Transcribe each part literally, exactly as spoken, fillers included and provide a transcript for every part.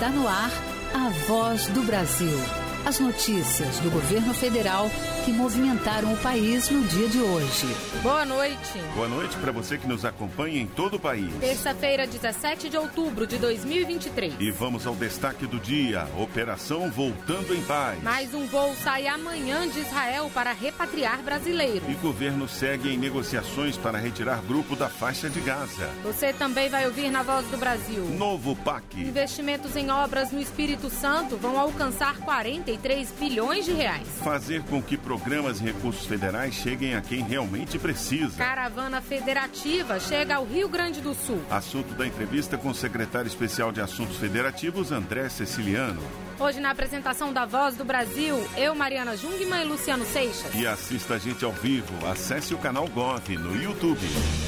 Está no ar a Voz do Brasil. As notícias do governo federal que movimentaram o país no dia de hoje. Boa noite. Boa noite para você que nos acompanha em todo o país. Terça-feira, dezessete de outubro de dois mil e vinte e três. E vamos ao destaque do dia. Operação Voltando em Paz. Mais um voo sai amanhã de Israel para repatriar brasileiros. E governo segue em negociações para retirar grupo da faixa de Gaza. Você também vai ouvir na Voz do Brasil. Novo P A C. Investimentos em obras no Espírito Santo vão alcançar quarenta e três bilhões de reais. Fazer com que programas e recursos federais cheguem a quem realmente precisa. Caravana federativa chega ao Rio Grande do Sul. Assunto da entrevista com o secretário especial de Assuntos Federativos, André Ceciliano. Hoje, na apresentação da Voz do Brasil, eu, Mariana Jungmann e Luciano Seixas. E assista a gente ao vivo. Acesse o canal Gov no YouTube.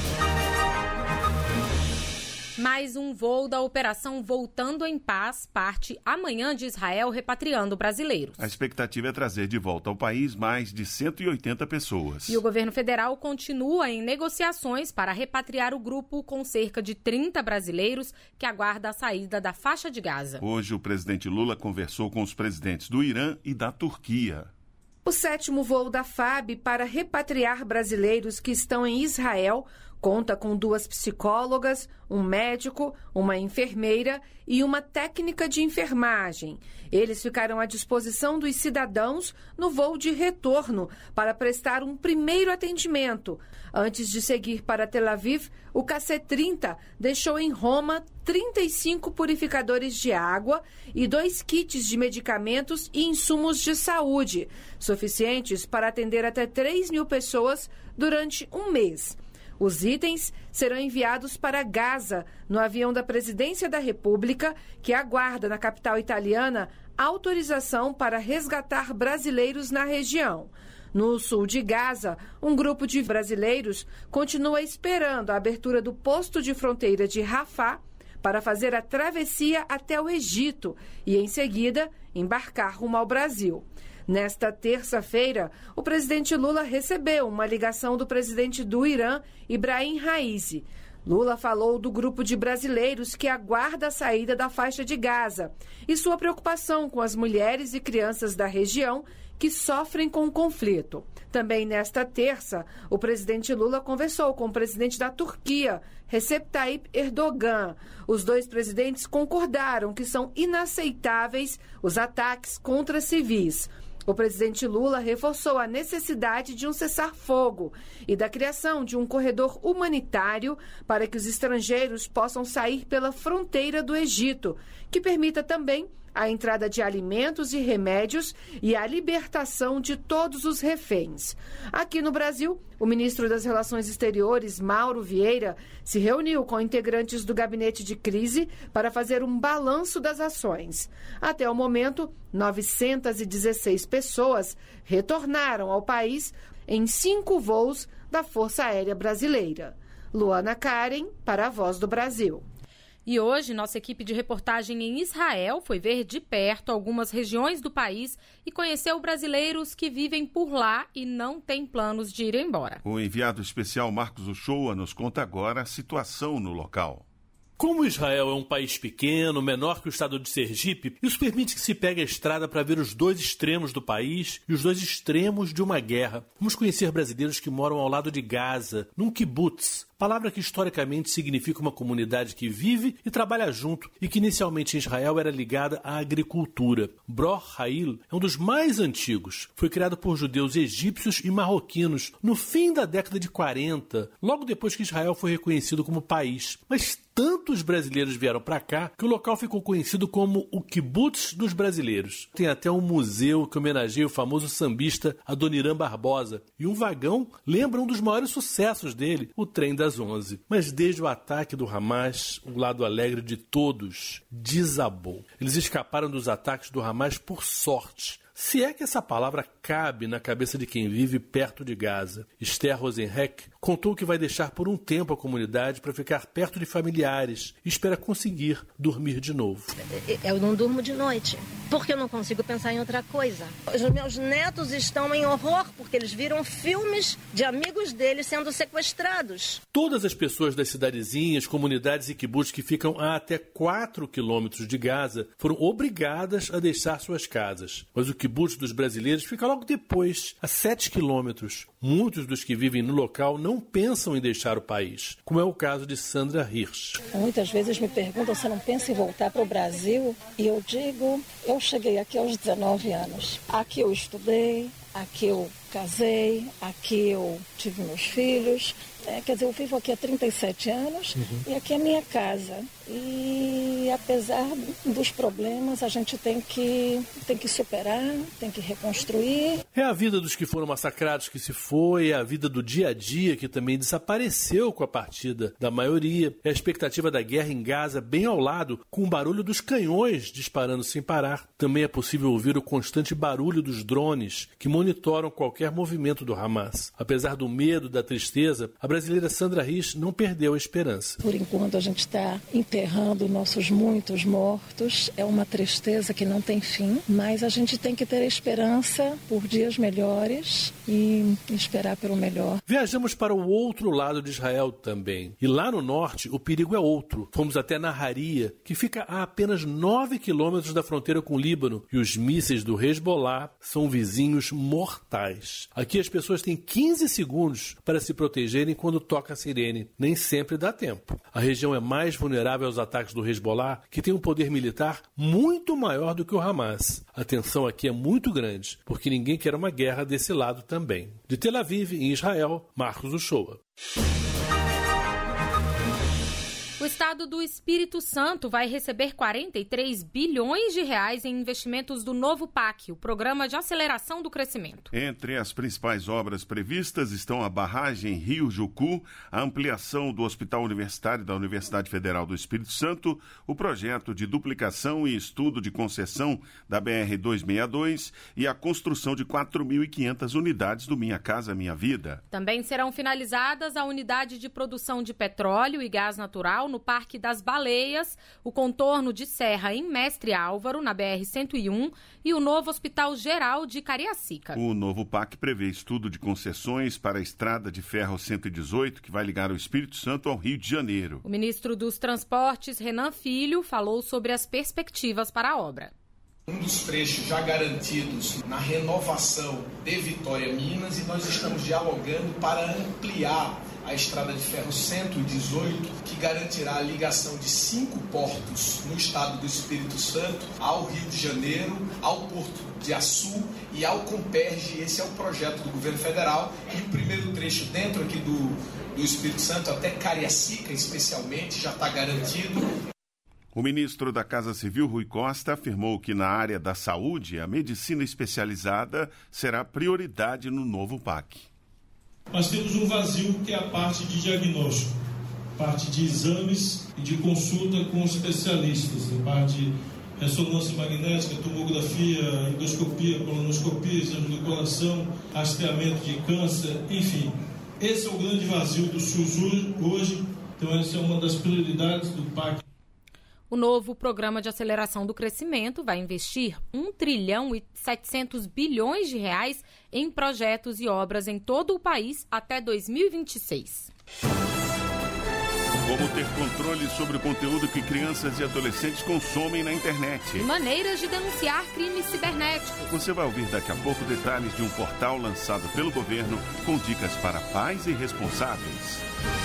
Mais um voo da Operação Voltando em Paz parte amanhã de Israel repatriando brasileiros. A expectativa é trazer de volta ao país mais de cento e oitenta pessoas. E o governo federal continua em negociações para repatriar o grupo com cerca de trinta brasileiros que aguarda a saída da faixa de Gaza. Hoje o presidente Lula conversou com os presidentes do Irã e da Turquia. O sétimo voo da F A B para repatriar brasileiros que estão em Israel conta com duas psicólogas, um médico, uma enfermeira e uma técnica de enfermagem. Eles ficaram à disposição dos cidadãos no voo de retorno para prestar um primeiro atendimento. Antes de seguir para Tel Aviv, o K C trinta deixou em Roma trinta e cinco purificadores de água e dois kits de medicamentos e insumos de saúde, suficientes para atender até três mil pessoas durante um mês. Os itens serão enviados para Gaza, no avião da Presidência da República, que aguarda na capital italiana autorização para resgatar brasileiros na região. No sul de Gaza, um grupo de brasileiros continua esperando a abertura do posto de fronteira de Rafah para fazer a travessia até o Egito e, em seguida, embarcar rumo ao Brasil. Nesta terça-feira, o presidente Lula recebeu uma ligação do presidente do Irã, Ibrahim Raisi. Lula falou do grupo de brasileiros que aguarda a saída da faixa de Gaza e sua preocupação com as mulheres e crianças da região que sofrem com o conflito. Também nesta terça, o presidente Lula conversou com o presidente da Turquia, Recep Tayyip Erdogan. Os dois presidentes concordaram que são inaceitáveis os ataques contra civis. O presidente Lula reforçou a necessidade de um cessar-fogo e da criação de um corredor humanitário para que os estrangeiros possam sair pela fronteira do Egito, que permita também a entrada de alimentos e remédios e a libertação de todos os reféns. Aqui no Brasil, o ministro das Relações Exteriores, Mauro Vieira, se reuniu com integrantes do gabinete de crise para fazer um balanço das ações. Até o momento, novecentas e dezesseis pessoas retornaram ao país em cinco voos da Força Aérea Brasileira. Luana Karen, para a Voz do Brasil. E hoje, nossa equipe de reportagem em Israel foi ver de perto algumas regiões do país e conheceu brasileiros que vivem por lá e não têm planos de ir embora. O enviado especial Marcos Uchoa nos conta agora a situação no local. Como Israel é um país pequeno, menor que o estado de Sergipe, isso permite que se pegue a estrada para ver os dois extremos do país e os dois extremos de uma guerra. Vamos conhecer brasileiros que moram ao lado de Gaza, num kibbutz, palavra que historicamente significa uma comunidade que vive e trabalha junto e que inicialmente em Israel era ligada à agricultura. Bror Ha'il é um dos mais antigos. Foi criado por judeus egípcios e marroquinos no fim da década de quarenta, logo depois que Israel foi reconhecido como país. Mas tantos brasileiros vieram para cá que o local ficou conhecido como o Kibbutz dos Brasileiros. Tem até um museu que homenageia o famoso sambista Adoniran Barbosa. E um vagão lembra um dos maiores sucessos dele, o Trem das onze. Mas desde o ataque do Hamas, o lado alegre de todos desabou. Eles escaparam dos ataques do Hamas por sorte. Se é que essa palavra cabe na cabeça de quem vive perto de Gaza. Esther Rosenheck contou que vai deixar por um tempo a comunidade para ficar perto de familiares e espera conseguir dormir de novo. Eu não durmo de noite. porque eu não consigo pensar em outra coisa. Os meus netos estão em horror porque eles viram filmes de amigos deles sendo sequestrados. Todas as pessoas das cidadezinhas, comunidades e quibuts que ficam a até quatro quilômetros de Gaza foram obrigadas a deixar suas casas. Mas o quibutz dos brasileiros fica logo depois, a sete quilômetros. Muitos dos que vivem no local não pensam em deixar o país, como é o caso de Sandra Hirsch. Muitas vezes me perguntam se eu não penso em voltar para o Brasil e eu digo, eu cheguei aqui aos dezenove anos. Aqui eu estudei, aqui eu casei, aqui eu tive meus filhos. É, quer dizer, eu vivo aqui há trinta e sete anos uhum. e aqui é minha casa. E apesar dos problemas, a gente tem que, tem que superar, tem que reconstruir. É a vida dos que foram massacrados que se foi, é a vida do dia a dia que também desapareceu com a partida da maioria. É a expectativa da guerra em Gaza bem ao lado, com o barulho dos canhões disparando sem parar. Também é possível ouvir o constante barulho dos drones que monitoram qualquer movimento do Hamas. Apesar do medo, da tristeza, a brasileira Sandra Hirsch não perdeu a esperança. Por enquanto a gente está enterrando nossos muitos mortos. É uma tristeza que não tem fim, mas a gente tem que ter a esperança por dias melhores e esperar pelo melhor. Viajamos para o outro lado de Israel também. E lá no norte o perigo é outro. Fomos até Naharia, que fica a apenas nove quilômetros da fronteira com o Líbano. E os mísseis do Hezbollah são vizinhos mortais. Aqui as pessoas têm quinze segundos para se protegerem quando toca a sirene. Nem sempre dá tempo. A região é mais vulnerável aos ataques do Hezbollah, que tem um poder militar muito maior do que o Hamas. A tensão aqui é muito grande, porque ninguém quer uma guerra desse lado também. De Tel Aviv, em Israel, Marcos Uchoa. O estado do Espírito Santo vai receber quarenta e três bilhões de reais em investimentos do novo P A C, o Programa de Aceleração do Crescimento. Entre as principais obras previstas estão a barragem Rio Jucu, a ampliação do Hospital Universitário da Universidade Federal do Espírito Santo, o projeto de duplicação e estudo de concessão da B R duzentos e sessenta e dois e a construção de quatro mil e quinhentas unidades do Minha Casa Minha Vida. Também serão finalizadas a unidade de produção de petróleo e gás natural no Parque das Baleias, o contorno de serra em Mestre Álvaro, na B R cento e um, e o novo Hospital Geral de Cariacica. O novo P A C prevê estudo de concessões para a Estrada de Ferro cento e dezoito, que vai ligar o Espírito Santo ao Rio de Janeiro. O ministro dos Transportes, Renan Filho, falou sobre as perspectivas para a obra. Um dos trechos já garantidos na renovação de Vitória, Minas, e nós estamos dialogando para ampliar a Estrada de Ferro cento e dezoito, que garantirá a ligação de cinco portos no estado do Espírito Santo ao Rio de Janeiro, ao Porto de Açu e ao Comperge. Esse é o projeto do governo federal, e o primeiro trecho dentro aqui do, do Espírito Santo, até Cariacica especialmente, já está garantido. O ministro da Casa Civil, Rui Costa, afirmou que na área da saúde, a medicina especializada será prioridade no novo P A C. Nós temos um vazio que é a parte de diagnóstico, parte de exames e de consulta com especialistas, a parte de ressonância magnética, tomografia, endoscopia, colonoscopia, exame do coração, rastreamento de câncer, enfim. Esse é o grande vazio do SUS hoje, então essa é uma das prioridades do P A C. O novo Programa de Aceleração do Crescimento vai investir um trilhão e setecentos bilhões de reais em projetos e obras em todo o país até dois mil e vinte e seis. Como ter controle sobre o conteúdo que crianças e adolescentes consomem na internet. E maneiras de denunciar crimes cibernéticos. Você vai ouvir daqui a pouco detalhes de um portal lançado pelo governo com dicas para pais e responsáveis.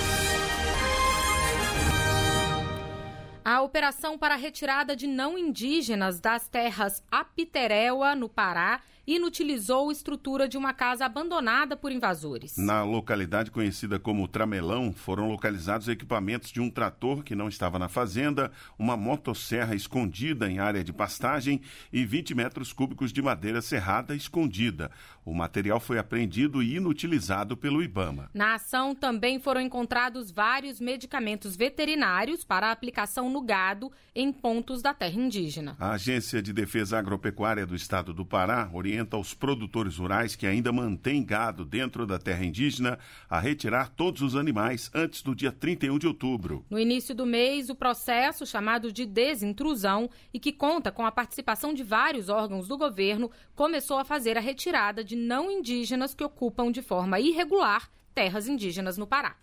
A operação para a retirada de não indígenas das terras Apiteréua, no Pará, inutilizou a estrutura de uma casa abandonada por invasores. Na localidade conhecida como Tramelão, foram localizados equipamentos de um trator que não estava na fazenda, uma motosserra escondida em área de pastagem e vinte metros cúbicos de madeira serrada escondida. O material foi apreendido e inutilizado pelo IBAMA. Na ação também foram encontrados vários medicamentos veterinários para aplicação no gado gado em pontos da terra indígena. A Agência de Defesa Agropecuária do Estado do Pará orienta os produtores rurais que ainda mantêm gado dentro da terra indígena a retirar todos os animais antes do dia trinta e um de outubro. No início do mês, o processo, chamado de desintrusão e que conta com a participação de vários órgãos do governo, começou a fazer a retirada de não indígenas que ocupam de forma irregular terras indígenas no Pará.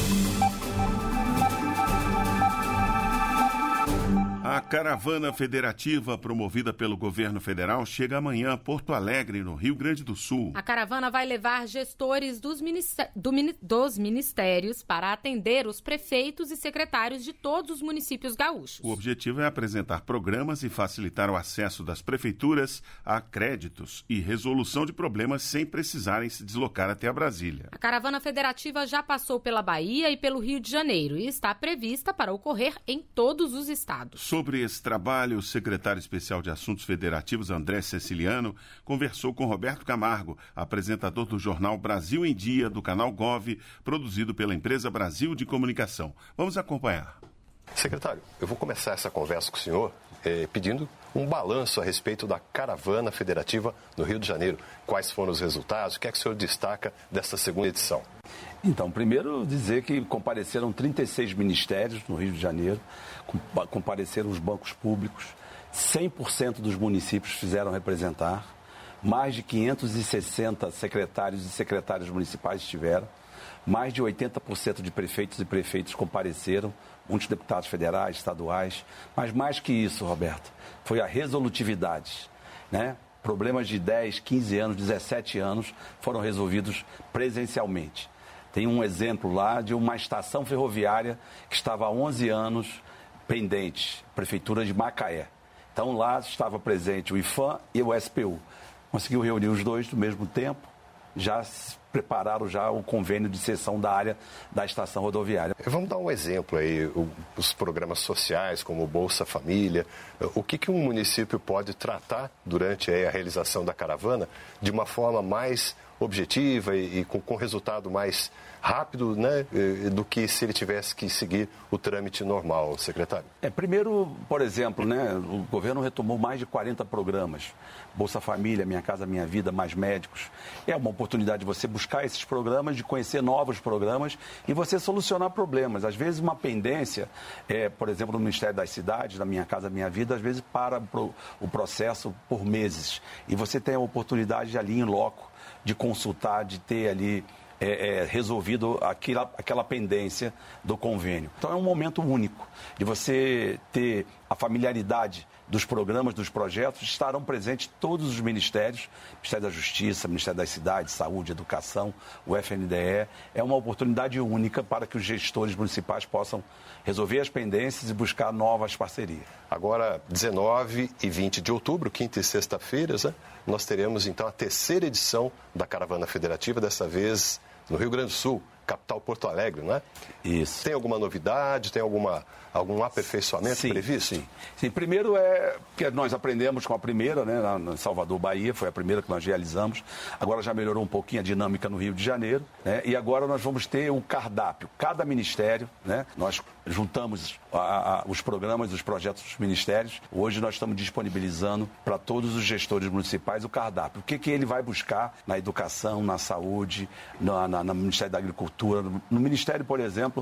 A caravana federativa promovida pelo governo federal chega amanhã a Porto Alegre, no Rio Grande do Sul. A caravana vai levar gestores dos, ministé- do, dos ministérios para atender os prefeitos e secretários de todos os municípios gaúchos. O objetivo é apresentar programas e facilitar o acesso das prefeituras a créditos e resolução de problemas sem precisarem se deslocar até a Brasília. A caravana federativa já passou pela Bahia e pelo Rio de Janeiro e está prevista para ocorrer em todos os estados. Sobre esse trabalho, o secretário especial de Assuntos Federativos, André Ceciliano, conversou com Roberto Camargo, apresentador do jornal Brasil em Dia, do canal Gov, produzido pela empresa Brasil de Comunicação. Vamos acompanhar. Secretário, eu vou começar essa conversa com o senhor eh, pedindo um balanço a respeito da caravana federativa no Rio de Janeiro. Quais foram os resultados? O que é que o senhor destaca desta segunda edição? Então, primeiro dizer que compareceram trinta e seis ministérios no Rio de Janeiro, compareceram os bancos públicos, cem por cento dos municípios fizeram representar, mais de quinhentos e sessenta secretários e secretárias municipais estiveram, mais de oitenta por cento de prefeitos e prefeitos compareceram, muitos deputados federais, estaduais, mas mais que isso, Roberto, foi a resolutividade, né? Problemas de dez, quinze anos, dezessete anos foram resolvidos presencialmente. Tem um exemplo lá de uma estação ferroviária que estava há onze anos pendente, Prefeitura de Macaé. Então lá estava presente o IPHAN e o S P U. Conseguiu reunir os dois no mesmo tempo, já prepararam já o convênio de cessão da área da estação rodoviária. Vamos dar um exemplo aí, os programas sociais como o Bolsa Família. O que, que um município pode tratar durante aí, a realização da caravana de uma forma mais objetiva e, e com, com resultado mais rápido, né, do que se ele tivesse que seguir o trâmite normal, secretário? É, primeiro, por exemplo, né, o governo retomou mais de quarenta programas. Bolsa Família, Minha Casa Minha Vida, Mais Médicos. É uma oportunidade de você buscar esses programas, de conhecer novos programas e você solucionar problemas. Às vezes uma pendência, é, por exemplo, no Ministério das Cidades, na Minha Casa Minha Vida, às vezes para pro, o processo por meses. E você tem a oportunidade ali em loco de consultar, de ter ali é, é, resolvido aquela, aquela pendência do convênio. Então é um momento único de você ter a familiaridade dos programas, dos projetos, estarão presentes todos os ministérios, Ministério da Justiça, Ministério das Cidades, Saúde, Educação, o F N D E. É uma oportunidade única para que os gestores municipais possam resolver as pendências e buscar novas parcerias. Agora, dezenove e vinte de outubro, quinta e sexta-feiras, né, nós teremos então a terceira edição da Caravana Federativa, dessa vez no Rio Grande do Sul, capital Porto Alegre, não é? Isso. Tem alguma novidade, tem alguma, algum aperfeiçoamento sim, previsto? Sim. sim, primeiro é que nós aprendemos com a primeira, né, na Salvador, Bahia, foi a primeira que nós realizamos. Agora já melhorou um pouquinho a dinâmica no Rio de Janeiro, né, e agora nós vamos ter um cardápio. Cada ministério, né, nós juntamos a, a, os programas, os projetos dos ministérios. Hoje nós estamos disponibilizando para todos os gestores municipais o cardápio. O que, que ele vai buscar na educação, na saúde, na, na, no Ministério da Agricultura, no Ministério, por exemplo,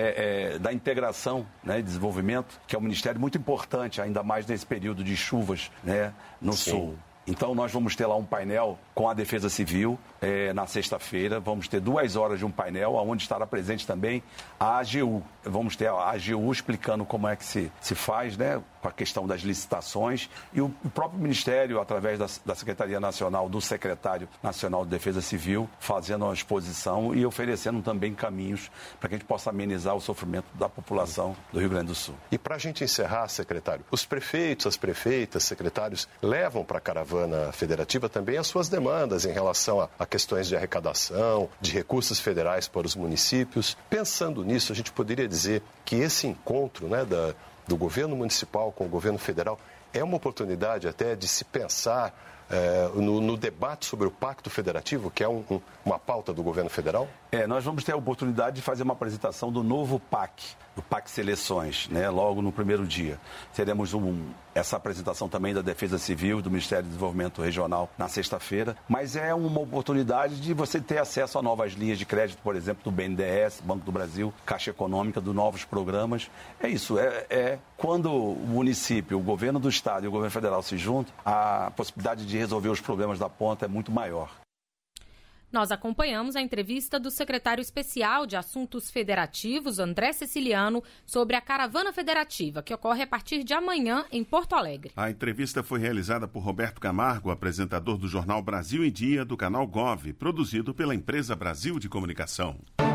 é, é, da Integração, né, e Desenvolvimento, que é um ministério muito importante, ainda mais nesse período de chuvas, né, no Sim. Sul. Então, nós vamos ter lá um painel com a Defesa Civil é, na sexta-feira. Vamos ter duas horas de um painel, onde estará presente também a A G U. Vamos ter a A G U explicando como é que se, se faz, né, com a questão das licitações. E o, o próprio Ministério, através da, da Secretaria Nacional, do Secretário Nacional de Defesa Civil, fazendo uma exposição e oferecendo também caminhos para que a gente possa amenizar o sofrimento da população do Rio Grande do Sul. E para a gente encerrar, secretário, os prefeitos, as prefeitas, secretários, levam para a caravana federativa também as suas demandas em relação a, a questões de arrecadação, de recursos federais para os municípios. Pensando nisso, a gente poderia dizer que esse encontro, né, da, do governo municipal com o governo federal é uma oportunidade até de se pensar é, no, no debate sobre o Pacto Federativo, que é um, um, uma pauta do governo federal? É, nós vamos ter a oportunidade de fazer uma apresentação do novo P A C, do P A C Seleções, né, logo no primeiro dia. Teremos um, essa apresentação também da Defesa Civil, do Ministério do Desenvolvimento Regional, na sexta-feira. Mas é uma oportunidade de você ter acesso a novas linhas de crédito, por exemplo, do B N D E S, Banco do Brasil, Caixa Econômica, dos novos programas. É isso, é, é quando o município, o governo do estado e o governo federal se juntam, a possibilidade de resolver os problemas da ponta é muito maior. Nós acompanhamos a entrevista do secretário especial de Assuntos Federativos, André Ceciliano, sobre a Caravana Federativa, que ocorre a partir de amanhã em Porto Alegre. A entrevista foi realizada por Roberto Camargo, apresentador do jornal Brasil em Dia, do canal Gov, produzido pela empresa Brasil de Comunicação.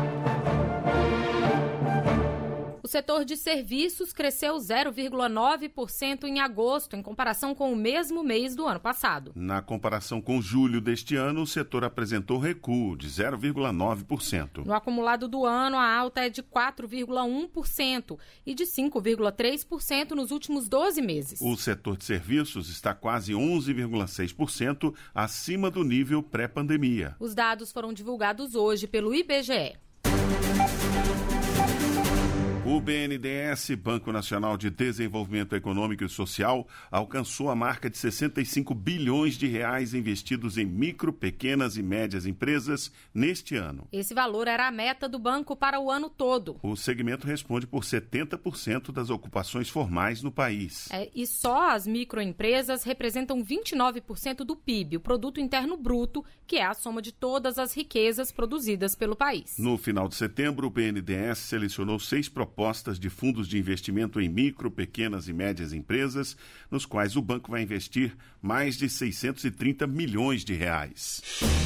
O setor de serviços cresceu zero vírgula nove por cento em agosto, em comparação com o mesmo mês do ano passado. Na comparação com julho deste ano, o setor apresentou recuo de zero vírgula nove por cento. No acumulado do ano, a alta é de quatro vírgula um por cento e de cinco vírgula três por cento nos últimos doze meses. O setor de serviços está quase onze vírgula seis por cento acima do nível pré-pandemia. Os dados foram divulgados hoje pelo I B G E. O B N D E S, Banco Nacional de Desenvolvimento Econômico e Social, alcançou a marca de sessenta e cinco bilhões de reais investidos em micro, pequenas e médias empresas neste ano. Esse valor era a meta do banco para o ano todo. O segmento responde por setenta por cento das ocupações formais no país. É, e só as microempresas representam vinte e nove por cento do P I B, o Produto Interno Bruto, que é a soma de todas as riquezas produzidas pelo país. No final de setembro, o B N D E S selecionou seis propostas propostas de fundos de investimento em micro, pequenas e médias empresas, nos quais o banco vai investir mais de seiscentos e trinta milhões de reais.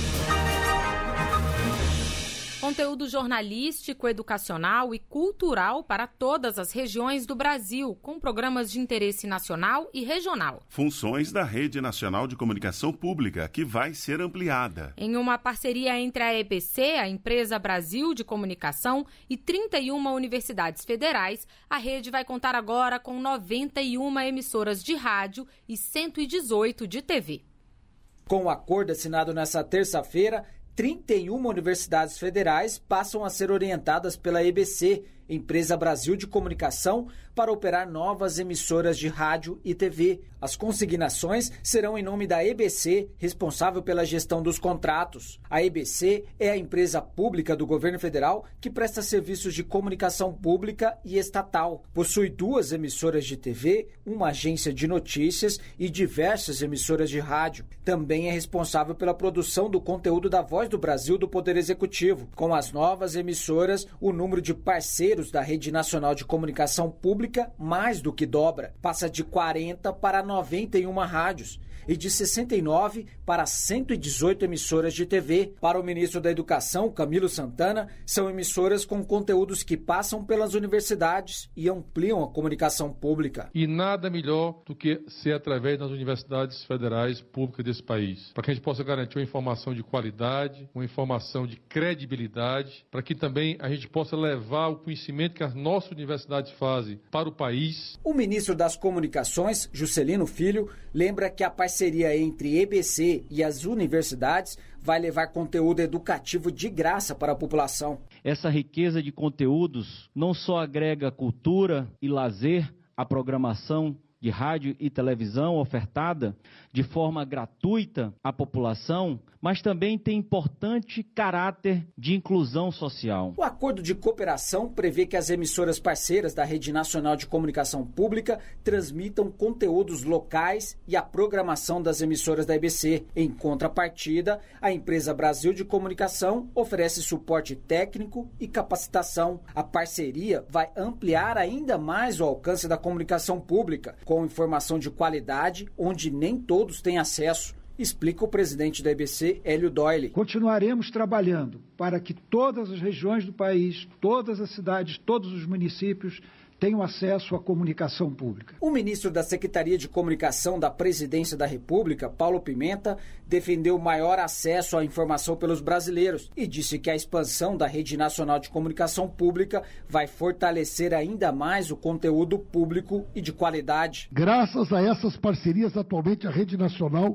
Conteúdo jornalístico, educacional e cultural para todas as regiões do Brasil, com programas de interesse nacional e regional. Funções da Rede Nacional de Comunicação Pública, que vai ser ampliada. Em uma parceria entre a E B C, a Empresa Brasil de Comunicação, e trinta e uma universidades federais, a rede vai contar agora com noventa e uma emissoras de rádio e cento e dezoito de T V. Com o acordo assinado nesta terça-feira, trinta e uma universidades federais passam a ser orientadas pela E B C, Empresa Brasil de Comunicação, para operar novas emissoras de rádio e T V. As consignações serão em nome da E B C, responsável pela gestão dos contratos. A E B C é a empresa pública do governo federal que presta serviços de comunicação pública e estatal. Possui duas emissoras de T V, uma agência de notícias e diversas emissoras de rádio. Também é responsável pela produção do conteúdo da Voz do Brasil do Poder Executivo. Com as novas emissoras, o número de parceiros da Rede Nacional de Comunicação Pública mais do que dobra. Passa de quarenta para noventa e uma rádios e de sessenta e nove para cento e dezoito emissoras de T V. Para o ministro da Educação, Camilo Santana, são emissoras com conteúdos que passam pelas universidades e ampliam a comunicação pública. E nada melhor do que ser através das universidades federais públicas desse país, para que a gente possa garantir uma informação de qualidade, uma informação de credibilidade, para que também a gente possa levar o conhecimento que as nossas universidades fazem para o país. O ministro das Comunicações, Juscelino Filho, lembra que a parceria entre E B C e as universidades vai levar conteúdo educativo de graça para a população. Essa riqueza de conteúdos não só agrega cultura e lazer à programação de rádio e televisão ofertada de forma gratuita à população, mas também tem importante caráter de inclusão social. O acordo de cooperação prevê que as emissoras parceiras da Rede Nacional de Comunicação Pública transmitam conteúdos locais e a programação das emissoras da E B C. Em contrapartida, a Empresa Brasil de Comunicação oferece suporte técnico e capacitação. A parceria vai ampliar ainda mais o alcance da comunicação pública, com informação de qualidade, onde nem todos têm acesso, explica o presidente da E B C, Hélio Doyle. Continuaremos trabalhando para que todas as regiões do país, todas as cidades, todos os municípios tenham acesso à comunicação pública. O ministro da Secretaria de Comunicação da Presidência da República, Paulo Pimenta, defendeu maior acesso à informação pelos brasileiros e disse que a expansão da Rede Nacional de Comunicação Pública vai fortalecer ainda mais o conteúdo público e de qualidade. Graças a essas parcerias, atualmente a Rede Nacional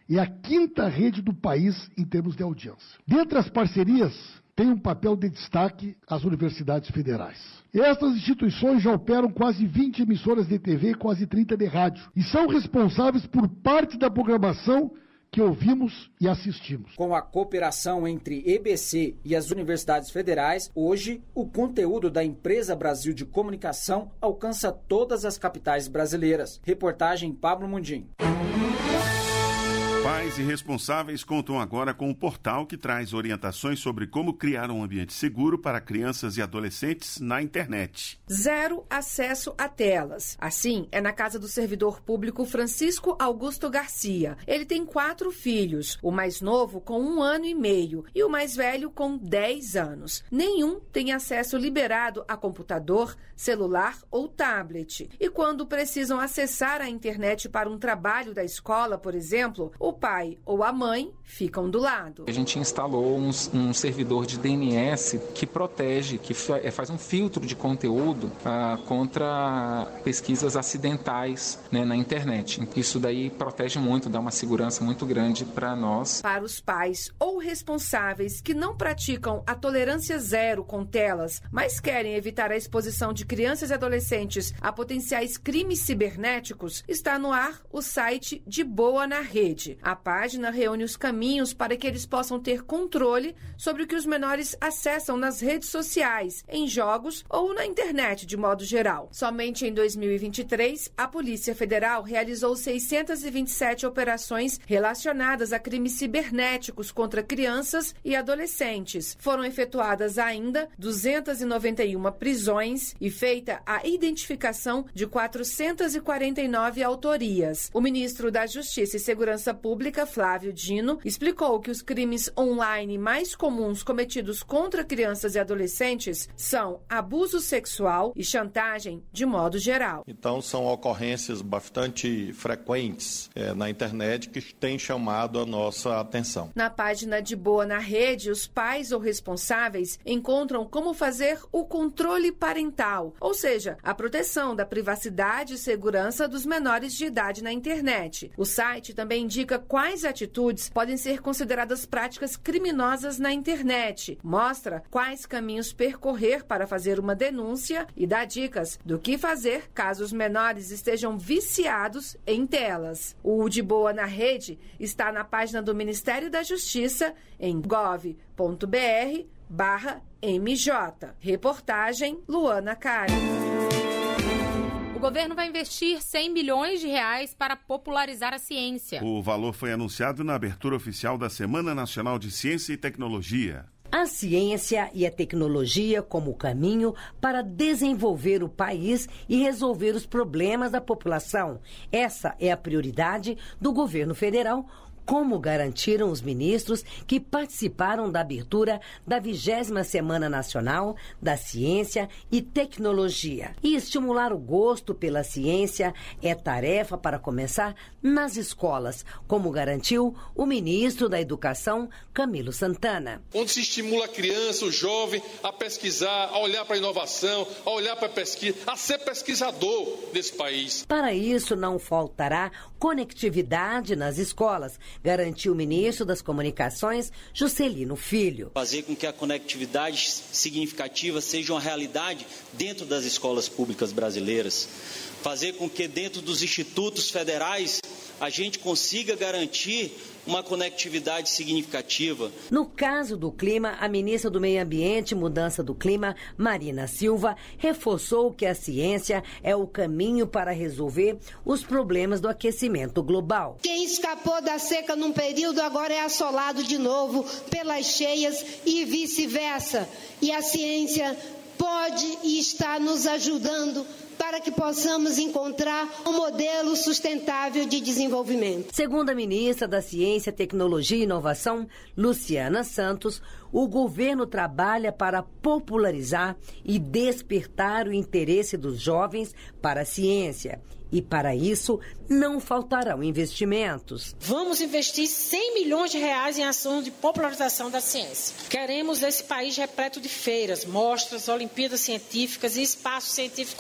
é a quinta rede do país em termos de audiência. Dentre as parcerias, tem um papel de destaque as universidades federais. Estas instituições já operam quase vinte emissoras de T V e quase trinta de rádio e são responsáveis por parte da programação que ouvimos e assistimos. Com a cooperação entre E B C e as universidades federais, hoje o conteúdo da Empresa Brasil de Comunicação alcança todas as capitais brasileiras. Reportagem Pablo Mundim. Pais e responsáveis contam agora com um portal que traz orientações sobre como criar um ambiente seguro para crianças e adolescentes na internet. Zero acesso a telas. Assim, é na casa do servidor público Francisco Augusto Garcia. Ele tem quatro filhos, o mais novo com um ano e meio e o mais velho com dez anos. Nenhum tem acesso liberado a computador, celular ou tablet. E quando precisam acessar a internet para um trabalho da escola, por exemplo, o pai ou a mãe ficam do lado. A gente instalou um, um servidor de D N S que protege, que faz um filtro de conteúdo ah, contra pesquisas acidentais, né, na internet. Isso daí protege muito, dá uma segurança muito grande para nós. Para os pais ou responsáveis que não praticam a tolerância zero com telas, mas querem evitar a exposição de crianças e adolescentes a potenciais crimes cibernéticos, está no ar o site De Boa na Rede. A página reúne os caminhos para que eles possam ter controle sobre o que os menores acessam nas redes sociais, em jogos ou na internet de modo geral. Somente em dois mil e vinte e três, a Polícia Federal realizou seiscentas e vinte e sete operações relacionadas a crimes cibernéticos contra crianças e adolescentes. Foram efetuadas ainda duzentas e noventa e uma prisões e feita a identificação de quatrocentas e quarenta e nove autorias. O ministro da Justiça e Segurança Pública, Flávio Dino, explicou que os crimes online mais comuns cometidos contra crianças e adolescentes são abuso sexual e chantagem de modo geral. Então, são ocorrências bastante frequentes é, na internet que têm chamado a nossa atenção. Na página De Boa na Rede, os pais ou responsáveis encontram como fazer o controle parental, ou seja, a proteção da privacidade e segurança dos menores de idade na internet. O site também indica quais atitudes podem ser consideradas práticas criminosas na internet, mostra quais caminhos percorrer para fazer uma denúncia e dá dicas do que fazer caso os menores estejam viciados em telas. O De Boa na Rede está na página do Ministério da Justiça em gov ponto br barra M J. Reportagem Luana Cari. O governo vai investir cem milhões de reais para popularizar a ciência. O valor foi anunciado na abertura oficial da Semana Nacional de Ciência e Tecnologia. A ciência e a tecnologia como caminho para desenvolver o país e resolver os problemas da população. Essa é a prioridade do governo federal, como garantiram os ministros que participaram da abertura da vigésima Semana Nacional da Ciência e Tecnologia. E estimular o gosto pela ciência é tarefa para começar nas escolas, como garantiu o ministro da Educação, Camilo Santana. Onde se estimula a criança, o jovem, a pesquisar, a olhar para a inovação, a olhar para a pesquisa, a ser pesquisador desse país. Para isso, não faltará conectividade nas escolas, garantiu o ministro das Comunicações, Juscelino Filho. Fazer com que a conectividade significativa seja uma realidade dentro das escolas públicas brasileiras. Fazer com que dentro dos institutos federais a gente consiga garantir uma conectividade significativa. No caso do clima, a ministra do Meio Ambiente e Mudança do Clima, Marina Silva, reforçou que a ciência é o caminho para resolver os problemas do aquecimento global. Quem escapou da seca num período agora é assolado de novo pelas cheias e vice-versa. E a ciência pode e está nos ajudando para que possamos encontrar um modelo sustentável de desenvolvimento. Segundo a ministra da Ciência, Tecnologia e Inovação, Luciana Santos, o governo trabalha para popularizar e despertar o interesse dos jovens para a ciência. E, para isso, não faltarão investimentos. Vamos investir cem milhões de reais em ações de popularização da ciência. Queremos esse país repleto de feiras, mostras, Olimpíadas científicas e espaços científicos culturais.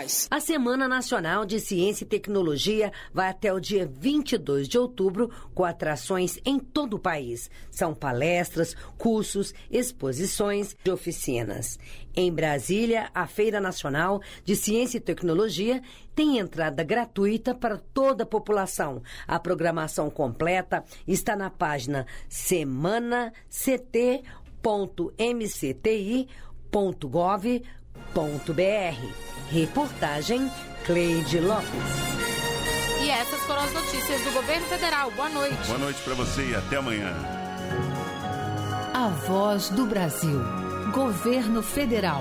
federais. A Semana Nacional de Ciência e Tecnologia vai até o dia vinte e dois de outubro, com atrações em todo o país. São palestras, cursos, exposições e oficinas. Em Brasília, a Feira Nacional de Ciência e Tecnologia tem entrada gratuita para toda a população. A programação completa está na página semana c t ponto m c t i ponto gov ponto b r. Reportagem Cleide Lopes. E essas foram as notícias do governo federal. Boa noite. Boa noite para você e até amanhã. A Voz do Brasil. Governo Federal.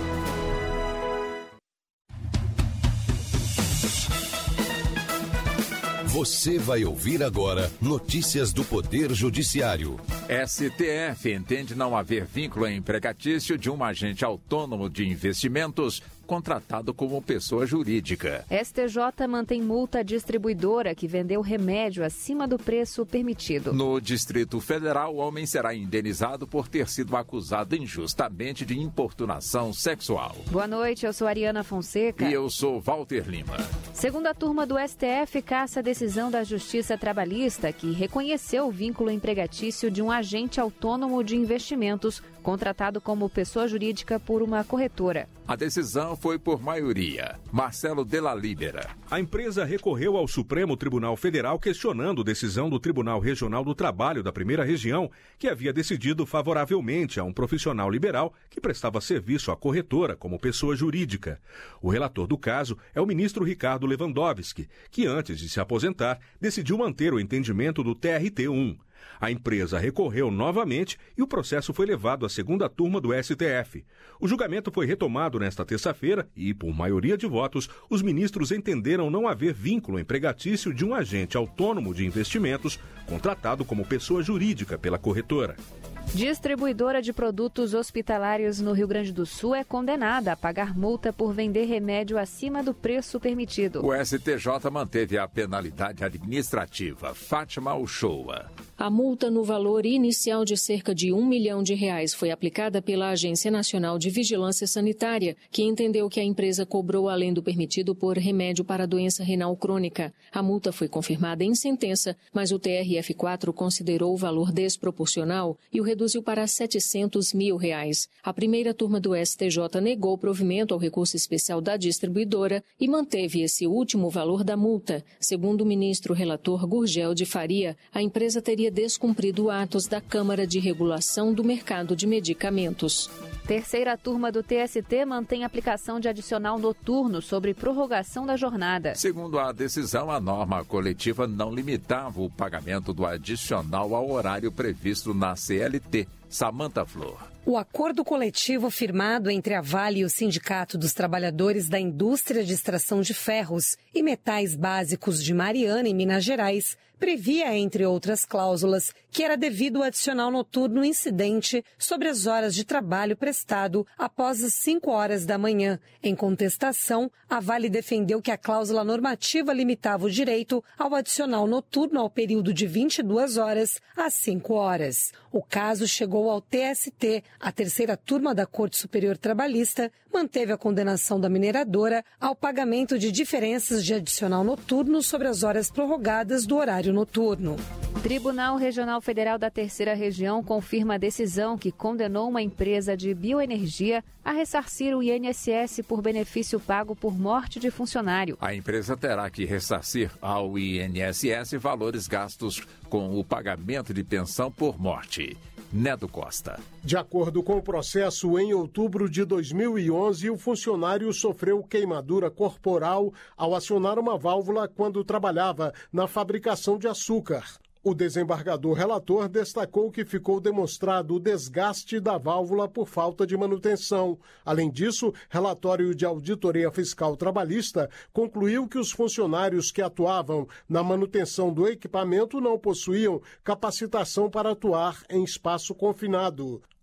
Você vai ouvir agora notícias do Poder Judiciário. S T F entende não haver vínculo empregatício de um agente autônomo de investimentos contratado como pessoa jurídica. S T J mantém multa à distribuidora que vendeu remédio acima do preço permitido. No Distrito Federal, o homem será indenizado por ter sido acusado injustamente de importunação sexual. Boa noite, eu sou Ariana Fonseca. E eu sou Walter Lima. Segunda turma do S T F caça a decisão da Justiça Trabalhista, que reconheceu o vínculo empregatício de um agente autônomo de investimentos contratado como pessoa jurídica por uma corretora. A decisão foi por maioria. Marcelo Della Libera. A empresa recorreu ao Supremo Tribunal Federal questionando decisão do Tribunal Regional do Trabalho da Primeira Região, que havia decidido favoravelmente a um profissional liberal que prestava serviço à corretora como pessoa jurídica. O relator do caso é o ministro Ricardo Lewandowski, que antes de se aposentar decidiu manter o entendimento do T R T um. A empresa recorreu novamente e o processo foi levado à segunda turma do S T F. O julgamento foi retomado nesta terça-feira e, por maioria de votos, os ministros entenderam não haver vínculo empregatício de um agente autônomo de investimentos contratado como pessoa jurídica pela corretora. Distribuidora de produtos hospitalários no Rio Grande do Sul é condenada a pagar multa por vender remédio acima do preço permitido. O S T J manteve a penalidade administrativa. Fátima Uchoa. A multa no valor inicial de cerca de um milhão de reais foi aplicada pela Agência Nacional de Vigilância Sanitária, que entendeu que a empresa cobrou além do permitido por remédio para doença renal crônica. A multa foi confirmada em sentença, mas o T R F quatro considerou o valor desproporcional e o reduziu para setecentos mil reais. A primeira turma do S T J negou provimento ao recurso especial da distribuidora e manteve esse último valor da multa. Segundo o ministro relator Gurgel de Faria, a empresa teria descumprido atos da Câmara de Regulação do Mercado de Medicamentos. Terceira turma do T S T mantém aplicação de adicional noturno sobre prorrogação da jornada. Segundo a decisão, a norma coletiva não limitava o pagamento do adicional ao horário previsto na C L T. Samanta Flor. O acordo coletivo firmado entre a Vale e o Sindicato dos Trabalhadores da Indústria de Extração de Ferros e Metais Básicos de Mariana, em Minas Gerais, previa, entre outras cláusulas, que era devido o adicional noturno incidente sobre as horas de trabalho prestado após as cinco horas da manhã. Em contestação, a Vale defendeu que a cláusula normativa limitava o direito ao adicional noturno ao período de vinte e duas horas às cinco horas. O caso chegou ao T S T. A terceira turma da Corte Superior Trabalhista manteve a condenação da mineradora ao pagamento de diferenças de adicional noturno sobre as horas prorrogadas do horário noturno. Tribunal Regional Federal da Terceira Região confirma a decisão que condenou uma empresa de bioenergia a ressarcir o I N S S por benefício pago por morte de funcionário. A empresa terá que ressarcir ao I N S S valores gastos com o pagamento de pensão por morte. Neto Costa. De acordo com o processo, em outubro de dois mil e onze, o funcionário sofreu queimadura corporal ao acionar uma válvula quando trabalhava na fabricação de açúcar. O desembargador relator destacou que ficou demonstrado o desgaste da válvula por falta de manutenção. Além disso, relatório de auditoria fiscal trabalhista concluiu que os funcionários que atuavam na manutenção do equipamento não possuíam capacitação para atuar em espaço confinado.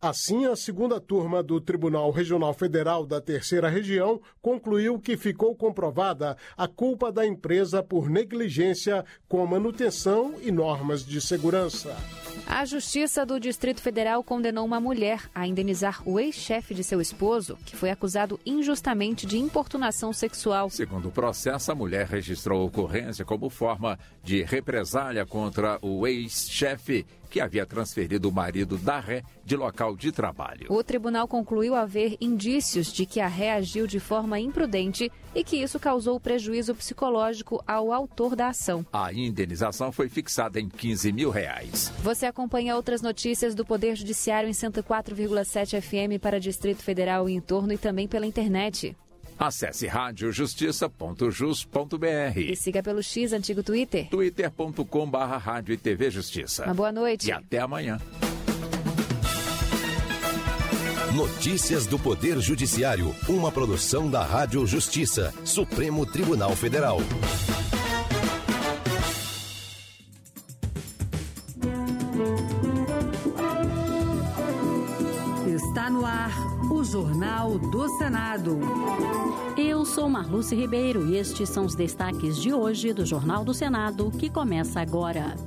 Assim, a segunda turma do Tribunal Regional Federal da Terceira Região concluiu que ficou comprovada a culpa da empresa por negligência com manutenção e normas de segurança. A Justiça do Distrito Federal condenou uma mulher a indenizar o ex-chefe de seu esposo, que foi acusado injustamente de importunação sexual. Segundo o processo, a mulher registrou a ocorrência como forma de represália contra o ex-chefe, que havia transferido o marido da ré de local de trabalho. O tribunal concluiu haver indícios de que a ré agiu de forma imprudente e que isso causou prejuízo psicológico ao autor da ação. A indenização foi fixada em quinze mil reais. Você acompanha outras notícias do Poder Judiciário em cento e quatro vírgula sete F M para Distrito Federal e entorno e também pela internet. Acesse rádio justiça ponto jus ponto b r e siga pelo X, antigo Twitter. twitter ponto com barra rádio e T V Justiça. Uma boa noite. E até amanhã. Notícias do Poder Judiciário, uma produção da Rádio Justiça, Supremo Tribunal Federal. Está no ar o Jornal do Senado. Eu sou Marluce Ribeiro e estes são os destaques de hoje do Jornal do Senado, que começa agora.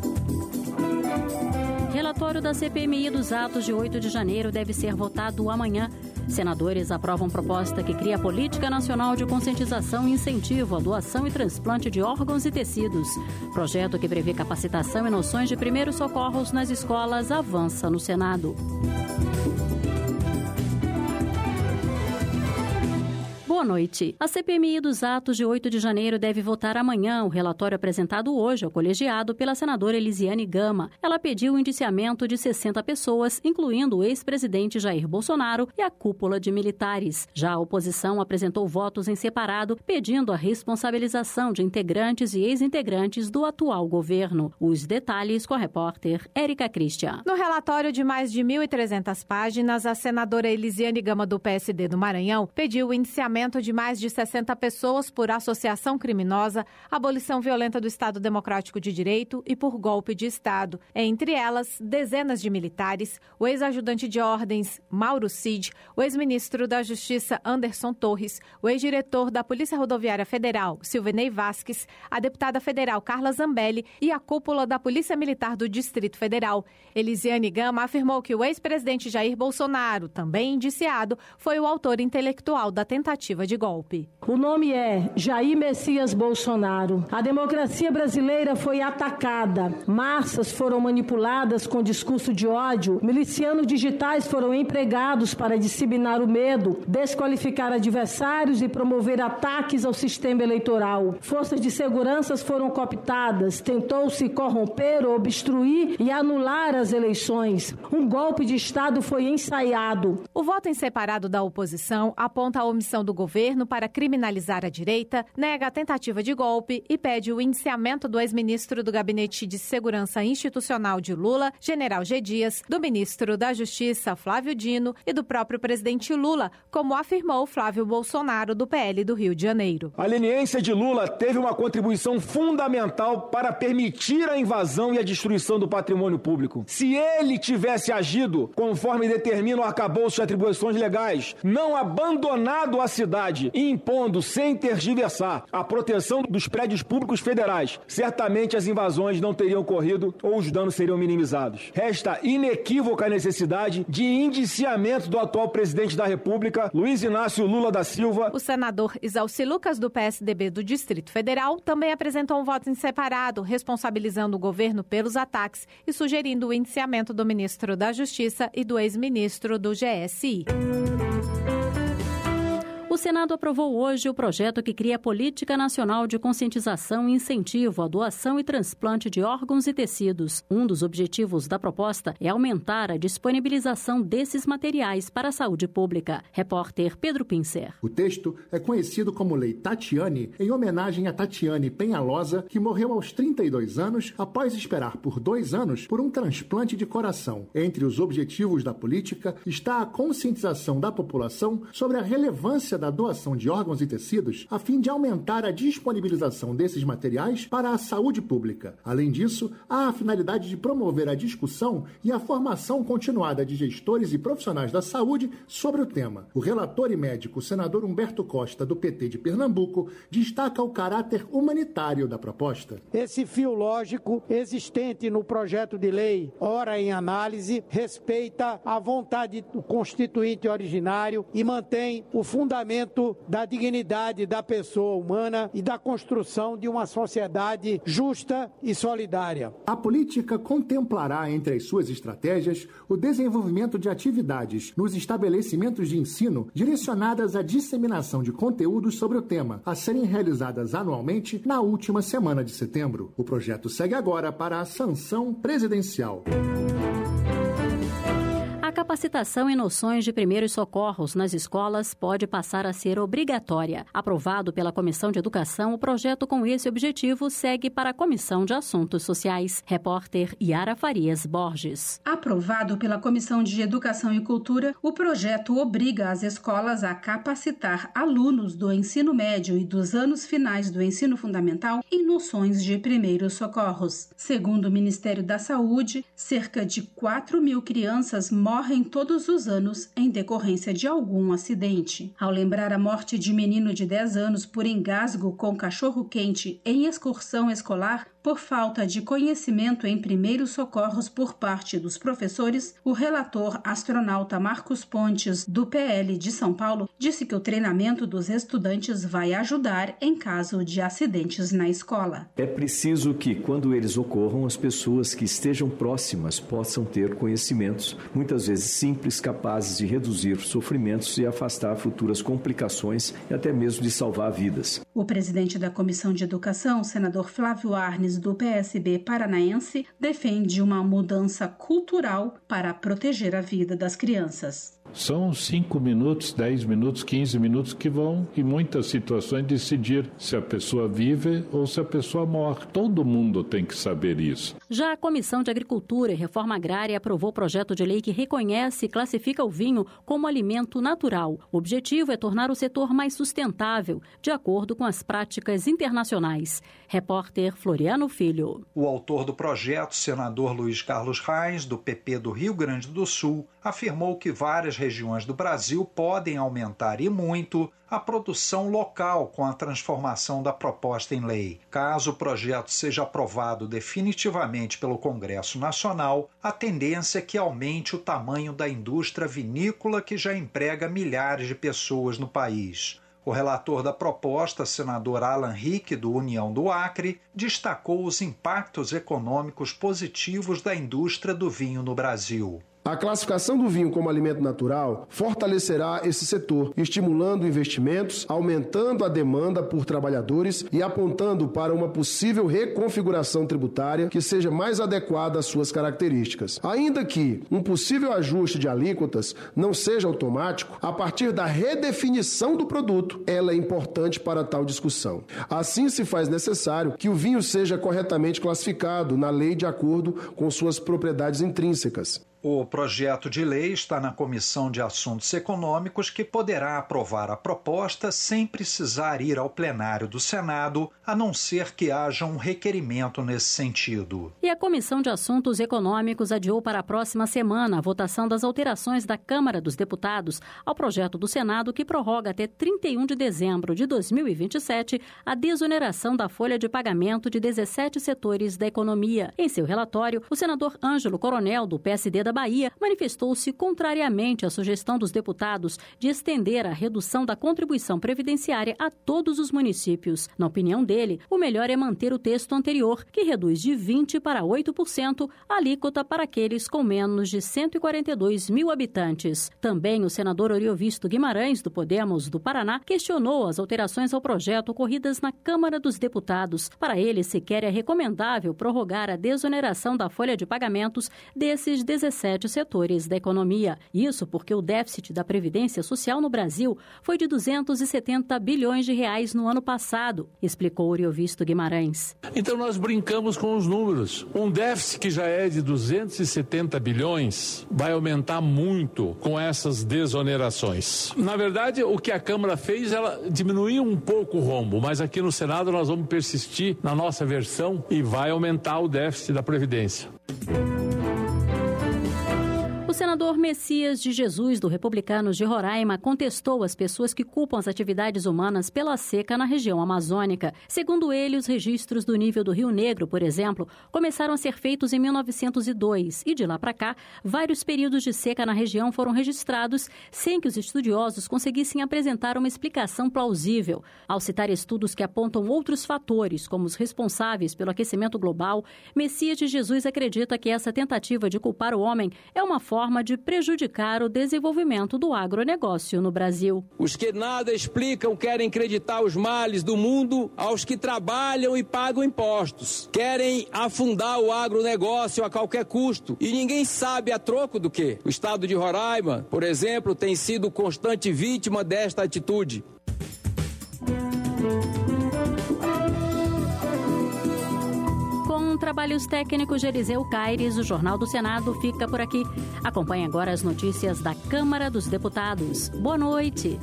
Relatório da C P M I dos atos de oito de janeiro deve ser votado amanhã. Senadores aprovam proposta que cria a Política Nacional de Conscientização e Incentivo à Doação e Transplante de Órgãos e Tecidos. Projeto que prevê capacitação e noções de primeiros socorros nas escolas avança no Senado. Boa noite. A C P M I dos atos de oito de janeiro deve votar amanhã o relatório apresentado hoje ao colegiado pela senadora Elisiane Gama. Ela pediu o indiciamento de sessenta pessoas, incluindo o ex-presidente Jair Bolsonaro e a cúpula de militares. Já a oposição apresentou votos em separado, pedindo a responsabilização de integrantes e ex-integrantes do atual governo. Os detalhes com a repórter Érica Christian. No relatório de mais de mil e trezentas páginas, a senadora Elisiane Gama, do P S D do Maranhão, pediu o indiciamento de mais de sessenta pessoas por associação criminosa, abolição violenta do Estado Democrático de Direito e por golpe de Estado. Entre elas, dezenas de militares, o ex-ajudante de ordens Mauro Cid, o ex-ministro da Justiça Anderson Torres, o ex-diretor da Polícia Rodoviária Federal Silvenei Vasques, a deputada federal Carla Zambelli e a cúpula da Polícia Militar do Distrito Federal. Elisiane Gama afirmou que o ex-presidente Jair Bolsonaro, também indiciado, foi o autor intelectual da tentativa de golpe. O nome é Jair Messias Bolsonaro. A democracia brasileira foi atacada. Massas foram manipuladas com discurso de ódio. Milicianos digitais foram empregados para disseminar o medo, desqualificar adversários e promover ataques ao sistema eleitoral. Forças de segurança foram cooptadas. Tentou-se corromper, obstruir e anular as eleições. Um golpe de Estado foi ensaiado. O voto em separado da oposição aponta a omissão do governo para criminalizar a direita, nega a tentativa de golpe e pede o indiciamento do ex-ministro do Gabinete de Segurança Institucional de Lula, General G. Dias, do ministro da Justiça, Flávio Dino, e do próprio presidente Lula, como afirmou Flávio Bolsonaro, do P L do Rio de Janeiro. A leniência de Lula teve uma contribuição fundamental para permitir a invasão e a destruição do patrimônio público. Se ele tivesse agido conforme determina o arcabouço de atribuições legais, não abandonado a cidade, impondo sem tergiversar a proteção dos prédios públicos federais, certamente as invasões não teriam ocorrido ou os danos seriam minimizados. Resta inequívoca a necessidade de indiciamento do atual presidente da República, Luiz Inácio Lula da Silva. O senador Isalci Lucas, do P S D B do Distrito Federal, também apresentou um voto em separado, responsabilizando o governo pelos ataques e sugerindo o indiciamento do ministro da Justiça e do ex-ministro do G S I. O Senado aprovou hoje o projeto que cria a Política Nacional de Conscientização e Incentivo à Doação e Transplante de Órgãos e Tecidos. Um dos objetivos da proposta é aumentar a disponibilização desses materiais para a saúde pública. Repórter Pedro Pincer. O texto é conhecido como Lei Tatiane, em homenagem a Tatiane Penhalosa, que morreu aos trinta e dois anos após esperar por dois anos por um transplante de coração. Entre os objetivos da política está a conscientização da população sobre a relevância da doação de órgãos e tecidos a fim de aumentar a disponibilização desses materiais para a saúde pública. Além disso, há a finalidade de promover a discussão e a formação continuada de gestores e profissionais da saúde sobre o tema. O relator e médico, o senador Humberto Costa, do P T de Pernambuco, destaca o caráter humanitário da proposta. Esse fio lógico existente no projeto de lei, ora em análise, respeita a vontade do constituinte originário e mantém o fundamento da dignidade da pessoa humana e da construção de uma sociedade justa e solidária. A política contemplará, entre as suas estratégias, o desenvolvimento de atividades nos estabelecimentos de ensino direcionadas à disseminação de conteúdos sobre o tema, a serem realizadas anualmente na última semana de setembro. O projeto segue agora para a sanção presidencial. A capacitação em noções de primeiros socorros nas escolas pode passar a ser obrigatória. Aprovado pela Comissão de Educação, o projeto com esse objetivo segue para a Comissão de Assuntos Sociais. Repórter Yara Farias Borges. Aprovado pela Comissão de Educação e Cultura, o projeto obriga as escolas a capacitar alunos do ensino médio e dos anos finais do ensino fundamental em noções de primeiros socorros. Segundo o Ministério da Saúde, cerca de quatro mil crianças morrem morrem todos os anos em decorrência de algum acidente. Ao lembrar a morte de menino de dez anos por engasgo com cachorro-quente em excursão escolar, por falta de conhecimento em primeiros socorros por parte dos professores, o relator astronauta Marcos Pontes, do P L de São Paulo, disse que o treinamento dos estudantes vai ajudar em caso de acidentes na escola. É preciso que, quando eles ocorram, as pessoas que estejam próximas possam ter conhecimentos, muitas vezes simples, capazes de reduzir sofrimentos e afastar futuras complicações e até mesmo de salvar vidas. O presidente da Comissão de Educação, o senador Flávio Arnes, do P S B paranaense, defende uma mudança cultural para proteger a vida das crianças. São cinco minutos, dez minutos, quinze minutos que vão, em muitas situações, decidir se a pessoa vive ou se a pessoa morre. Todo mundo tem que saber isso. Já a Comissão de Agricultura e Reforma Agrária aprovou o projeto de lei que reconhece e classifica o vinho como alimento natural. O objetivo é tornar o setor mais sustentável, de acordo com as práticas internacionais. Repórter Floriano Filho. O autor do projeto, senador Luiz Carlos Reis, do P P do Rio Grande do Sul, afirmou que várias regiões do Brasil podem aumentar e muito a produção local com a transformação da proposta em lei. Caso o projeto seja aprovado definitivamente pelo Congresso Nacional, a tendência é que aumente o tamanho da indústria vinícola que já emprega milhares de pessoas no país. O relator da proposta, senador Alan Rick, do União do Acre, destacou os impactos econômicos positivos da indústria do vinho no Brasil. A classificação do vinho como alimento natural fortalecerá esse setor, estimulando investimentos, aumentando a demanda por trabalhadores e apontando para uma possível reconfiguração tributária que seja mais adequada às suas características. Ainda que um possível ajuste de alíquotas não seja automático, a partir da redefinição do produto, ela é importante para tal discussão. Assim, se faz necessário que o vinho seja corretamente classificado na lei de acordo com suas propriedades intrínsecas. O projeto de lei está na Comissão de Assuntos Econômicos, que poderá aprovar a proposta sem precisar ir ao plenário do Senado, a não ser que haja um requerimento nesse sentido. E a Comissão de Assuntos Econômicos adiou para a próxima semana a votação das alterações da Câmara dos Deputados ao projeto do Senado que prorroga até trinta e um de dezembro de dois mil e vinte e sete a desoneração da folha de pagamento de dezessete setores da economia. Em seu relatório, o senador Ângelo Coronel, do P S D da Bahia, manifestou-se contrariamente à sugestão dos deputados de estender a redução da contribuição previdenciária a todos os municípios. Na opinião dele, o melhor é manter o texto anterior, que reduz de vinte por cento para oito por cento a alíquota para aqueles com menos de cento e quarenta e dois mil habitantes. Também o senador Oriovisto Guimarães, do Podemos do Paraná, questionou as alterações ao projeto ocorridas na Câmara dos Deputados. Para ele, sequer é recomendável prorrogar a desoneração da folha de pagamentos desses dezessete dezessete setores da economia. Isso porque o déficit da Previdência Social no Brasil foi de duzentos e setenta bilhões de reais no ano passado, explicou Oriovisto Guimarães. Então nós brincamos com os números. Um déficit que já é de duzentos e setenta bilhões vai aumentar muito com essas desonerações. Na verdade, o que a Câmara fez, ela diminuiu um pouco o rombo, mas aqui no Senado nós vamos persistir na nossa versão e vai aumentar o déficit da Previdência. O senador Messias de Jesus, do Republicanos de Roraima, contestou as pessoas que culpam as atividades humanas pela seca na região amazônica. Segundo ele, os registros do nível do Rio Negro, por exemplo, começaram a ser feitos em mil novecentos e dois e, de lá para cá, vários períodos de seca na região foram registrados sem que os estudiosos conseguissem apresentar uma explicação plausível. Ao citar estudos que apontam outros fatores, como os responsáveis pelo aquecimento global, Messias de Jesus acredita que essa tentativa de culpar o homem é uma forma forma de prejudicar o desenvolvimento do agronegócio no Brasil. Os que nada explicam querem acreditar os males do mundo aos que trabalham e pagam impostos. Querem afundar o agronegócio a qualquer custo. E ninguém sabe a troco do quê. O estado de Roraima, por exemplo, tem sido constante vítima desta atitude. Com trabalhos técnicos de Eliseu Caires, o Jornal do Senado fica por aqui. Acompanhe agora as notícias da Câmara dos Deputados. Boa noite.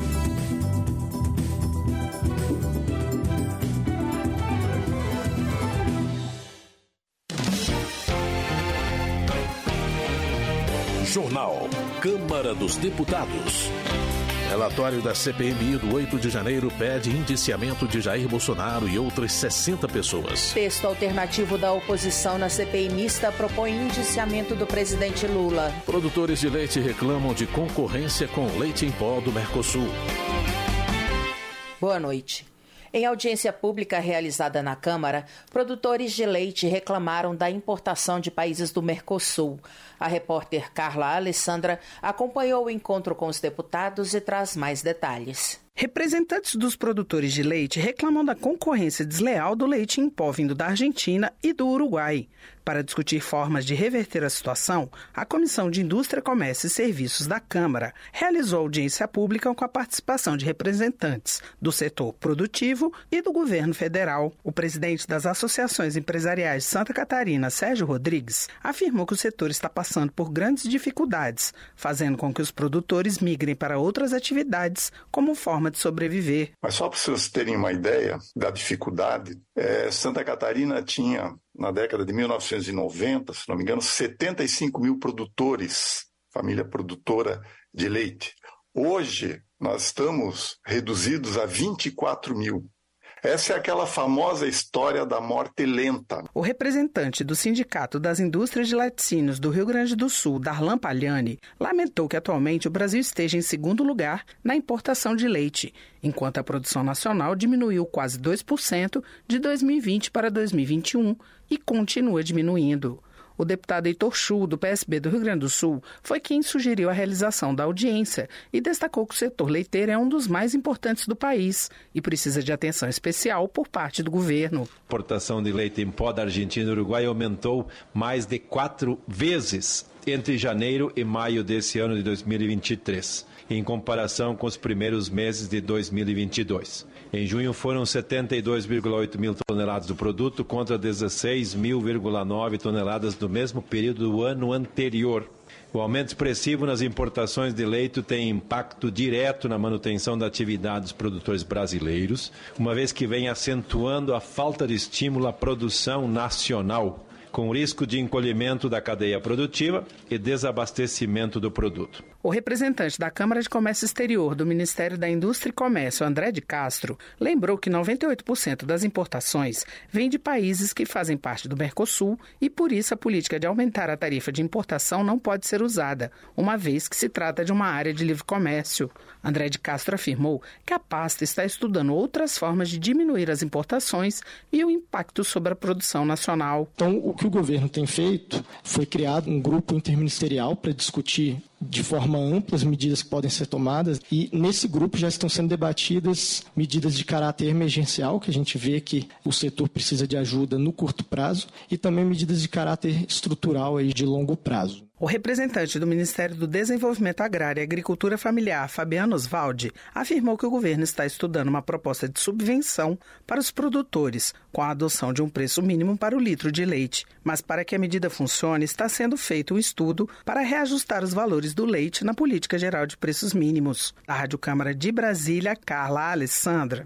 Jornal Câmara dos Deputados. Relatório da C P M I do oito de janeiro pede indiciamento de Jair Bolsonaro e outras sessenta pessoas. Texto alternativo da oposição na C P I mista propõe indiciamento do presidente Lula. Produtores de leite reclamam de concorrência com leite em pó do Mercosul. Boa noite. Em audiência pública realizada na Câmara, produtores de leite reclamaram da importação de países do Mercosul. A repórter Carla Alessandra acompanhou o encontro com os deputados e traz mais detalhes. Representantes dos produtores de leite reclamam da concorrência desleal do leite em pó vindo da Argentina e do Uruguai. Para discutir formas de reverter a situação, a Comissão de Indústria, Comércio e Serviços da Câmara realizou audiência pública com a participação de representantes do setor produtivo e do governo federal. O presidente das Associações Empresariais de Santa Catarina, Sérgio Rodrigues, afirmou que o setor está passando por grandes dificuldades, fazendo com que os produtores migrem para outras atividades como forma de sobreviver. Mas só para vocês terem uma ideia da dificuldade, é, Santa Catarina tinha, na década de mil novecentos e noventa, se não me engano, setenta e cinco mil produtores, família produtora de leite. Hoje, nós estamos reduzidos a vinte e quatro mil. Essa é aquela famosa história da morte lenta. O representante do Sindicato das Indústrias de Laticínios do Rio Grande do Sul, Darlan Pagliani, lamentou que atualmente o Brasil esteja em segundo lugar na importação de leite, enquanto a produção nacional diminuiu quase dois por cento de dois mil e vinte para dois mil e vinte e um e continua diminuindo. O deputado Heitor Chu, do P S B do Rio Grande do Sul, foi quem sugeriu a realização da audiência e destacou que o setor leiteiro é um dos mais importantes do país e precisa de atenção especial por parte do governo. A importação de leite em pó da Argentina e Uruguai aumentou mais de quatro vezes entre janeiro e maio desse ano de dois mil e vinte e três, em comparação com os primeiros meses de dois mil e vinte e dois. Em junho foram setenta e dois vírgula oito mil toneladas do produto contra dezesseis mil vírgula nove toneladas do mesmo período do ano anterior. O aumento expressivo nas importações de leite tem impacto direto na manutenção da atividade dos produtores brasileiros, uma vez que vem acentuando a falta de estímulo à produção nacional, com risco de encolhimento da cadeia produtiva e desabastecimento do produto. O representante da Câmara de Comércio Exterior do Ministério da Indústria e Comércio, André de Castro, lembrou que noventa e oito por cento das importações vêm de países que fazem parte do Mercosul e, por isso, a política de aumentar a tarifa de importação não pode ser usada, uma vez que se trata de uma área de livre comércio. André de Castro afirmou que a pasta está estudando outras formas de diminuir as importações e o impacto sobre a produção nacional. Então, o que o governo tem feito foi criado um grupo interministerial para discutir de forma ampla as medidas que podem ser tomadas e nesse grupo já estão sendo debatidas medidas de caráter emergencial, que a gente vê que o setor precisa de ajuda no curto prazo, e também medidas de caráter estrutural aí de longo prazo. O representante do Ministério do Desenvolvimento Agrário e Agricultura Familiar, Fabiano Osvaldi, afirmou que o governo está estudando uma proposta de subvenção para os produtores, com a adoção de um preço mínimo para o litro de leite. Mas para que a medida funcione, está sendo feito um estudo para reajustar os valores do leite na Política Geral de Preços Mínimos. Da Rádio Câmara de Brasília, Carla Alessandra.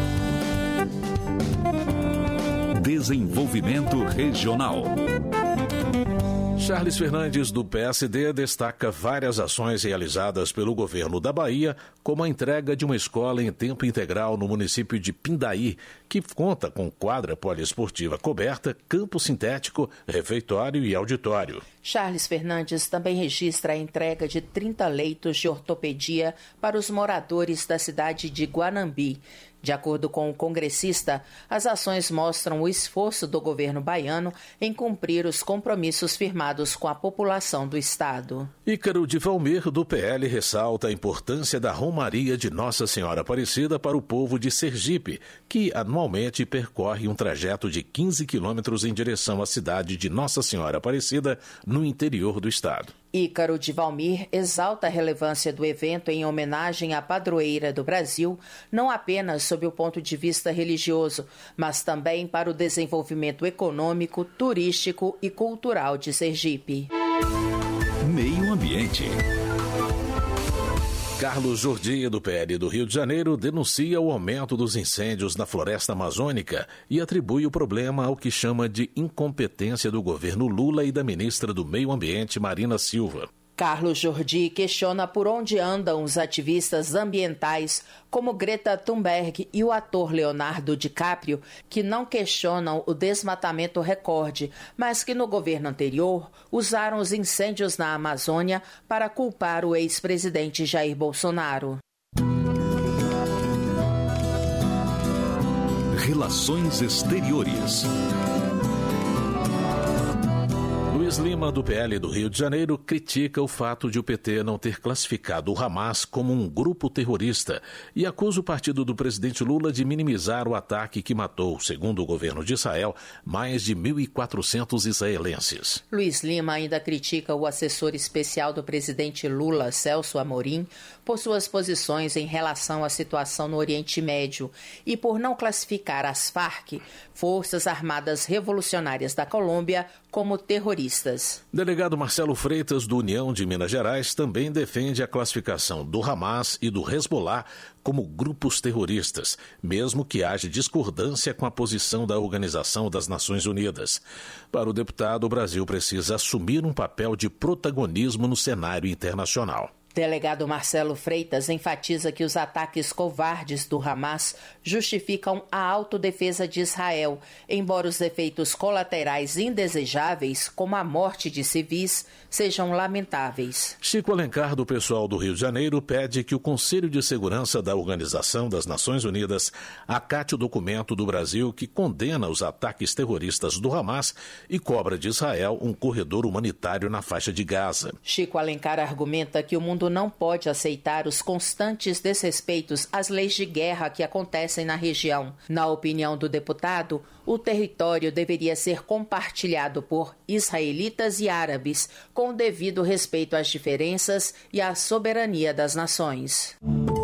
Desenvolvimento Regional. Charles Fernandes, do P S D, destaca várias ações realizadas pelo governo da Bahia, como a entrega de uma escola em tempo integral no município de Pindaí, que conta com quadra poliesportiva coberta, campo sintético, refeitório e auditório. Charles Fernandes também registra a entrega de trinta leitos de ortopedia para os moradores da cidade de Guanambi. De acordo com o congressista, as ações mostram o esforço do governo baiano em cumprir os compromissos firmados com a população do estado. Ícaro de Valmir, do P L, ressalta a importância da Romaria de Nossa Senhora Aparecida para o povo de Sergipe, que anualmente percorre um trajeto de quinze quilômetros em direção à cidade de Nossa Senhora Aparecida, no interior do estado. Ícaro de Valmir exalta a relevância do evento em homenagem à padroeira do Brasil, não apenas sob o ponto de vista religioso, mas também para o desenvolvimento econômico, turístico e cultural de Sergipe. Meio Ambiente. Carlos Jordi, do P L do Rio de Janeiro, denuncia o aumento dos incêndios na floresta amazônica e atribui o problema ao que chama de incompetência do governo Lula e da ministra do Meio Ambiente, Marina Silva. Carlos Jordi questiona por onde andam os ativistas ambientais como Greta Thunberg e o ator Leonardo DiCaprio, que não questionam o desmatamento recorde, mas que no governo anterior usaram os incêndios na Amazônia para culpar o ex-presidente Jair Bolsonaro. Relações Exteriores. Luiz Lima, do P L do Rio de Janeiro, critica o fato de o P T não ter classificado o Hamas como um grupo terrorista e acusa o partido do presidente Lula de minimizar o ataque que matou, segundo o governo de Israel, mais de mil e quatrocentos israelenses. Luiz Lima ainda critica o assessor especial do presidente Lula, Celso Amorim, por suas posições em relação à situação no Oriente Médio e por não classificar as Farc, Forças Armadas Revolucionárias da Colômbia, como terroristas. Delegado Marcelo Freitas, do União de Minas Gerais, também defende a classificação do Hamas e do Hezbollah como grupos terroristas, mesmo que haja discordância com a posição da Organização das Nações Unidas. Para o deputado, o Brasil precisa assumir um papel de protagonismo no cenário internacional. Delegado Marcelo Freitas enfatiza que os ataques covardes do Hamas justificam a autodefesa de Israel, embora os efeitos colaterais indesejáveis, como a morte de civis, sejam lamentáveis. Chico Alencar, do Pessoal do Rio de Janeiro, pede que o Conselho de Segurança da Organização das Nações Unidas acate o documento do Brasil que condena os ataques terroristas do Hamas e cobra de Israel um corredor humanitário na faixa de Gaza. Chico Alencar argumenta que o mundo não pode aceitar os constantes desrespeitos às leis de guerra que acontecem na região. Na opinião do deputado, o território deveria ser compartilhado por israelitas e árabes, com o devido respeito às diferenças e à soberania das nações.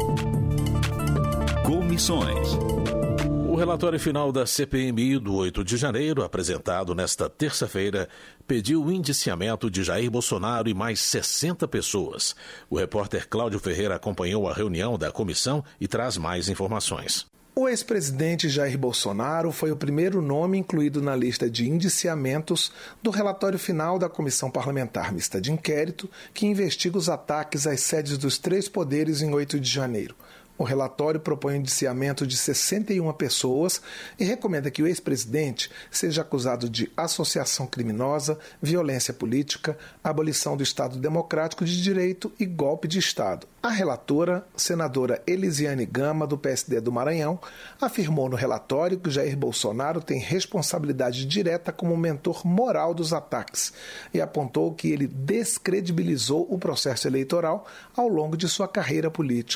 Comissões. O relatório final da C P M I do oito de janeiro, apresentado nesta terça-feira, pediu o indiciamento de Jair Bolsonaro e mais sessenta pessoas. O repórter Cláudio Ferreira acompanhou a reunião da comissão e traz mais informações. O ex-presidente Jair Bolsonaro foi o primeiro nome incluído na lista de indiciamentos do relatório final da Comissão Parlamentar Mista de Inquérito, que investiga os ataques às sedes dos três poderes em oito de janeiro. O relatório propõe o indiciamento de sessenta e uma pessoas e recomenda que o ex-presidente seja acusado de associação criminosa, violência política, abolição do Estado Democrático de Direito e golpe de Estado. A relatora, senadora Elisiane Gama, do P S D do Maranhão, afirmou no relatório que Jair Bolsonaro tem responsabilidade direta como mentor moral dos ataques e apontou que ele descredibilizou o processo eleitoral ao longo de sua carreira política.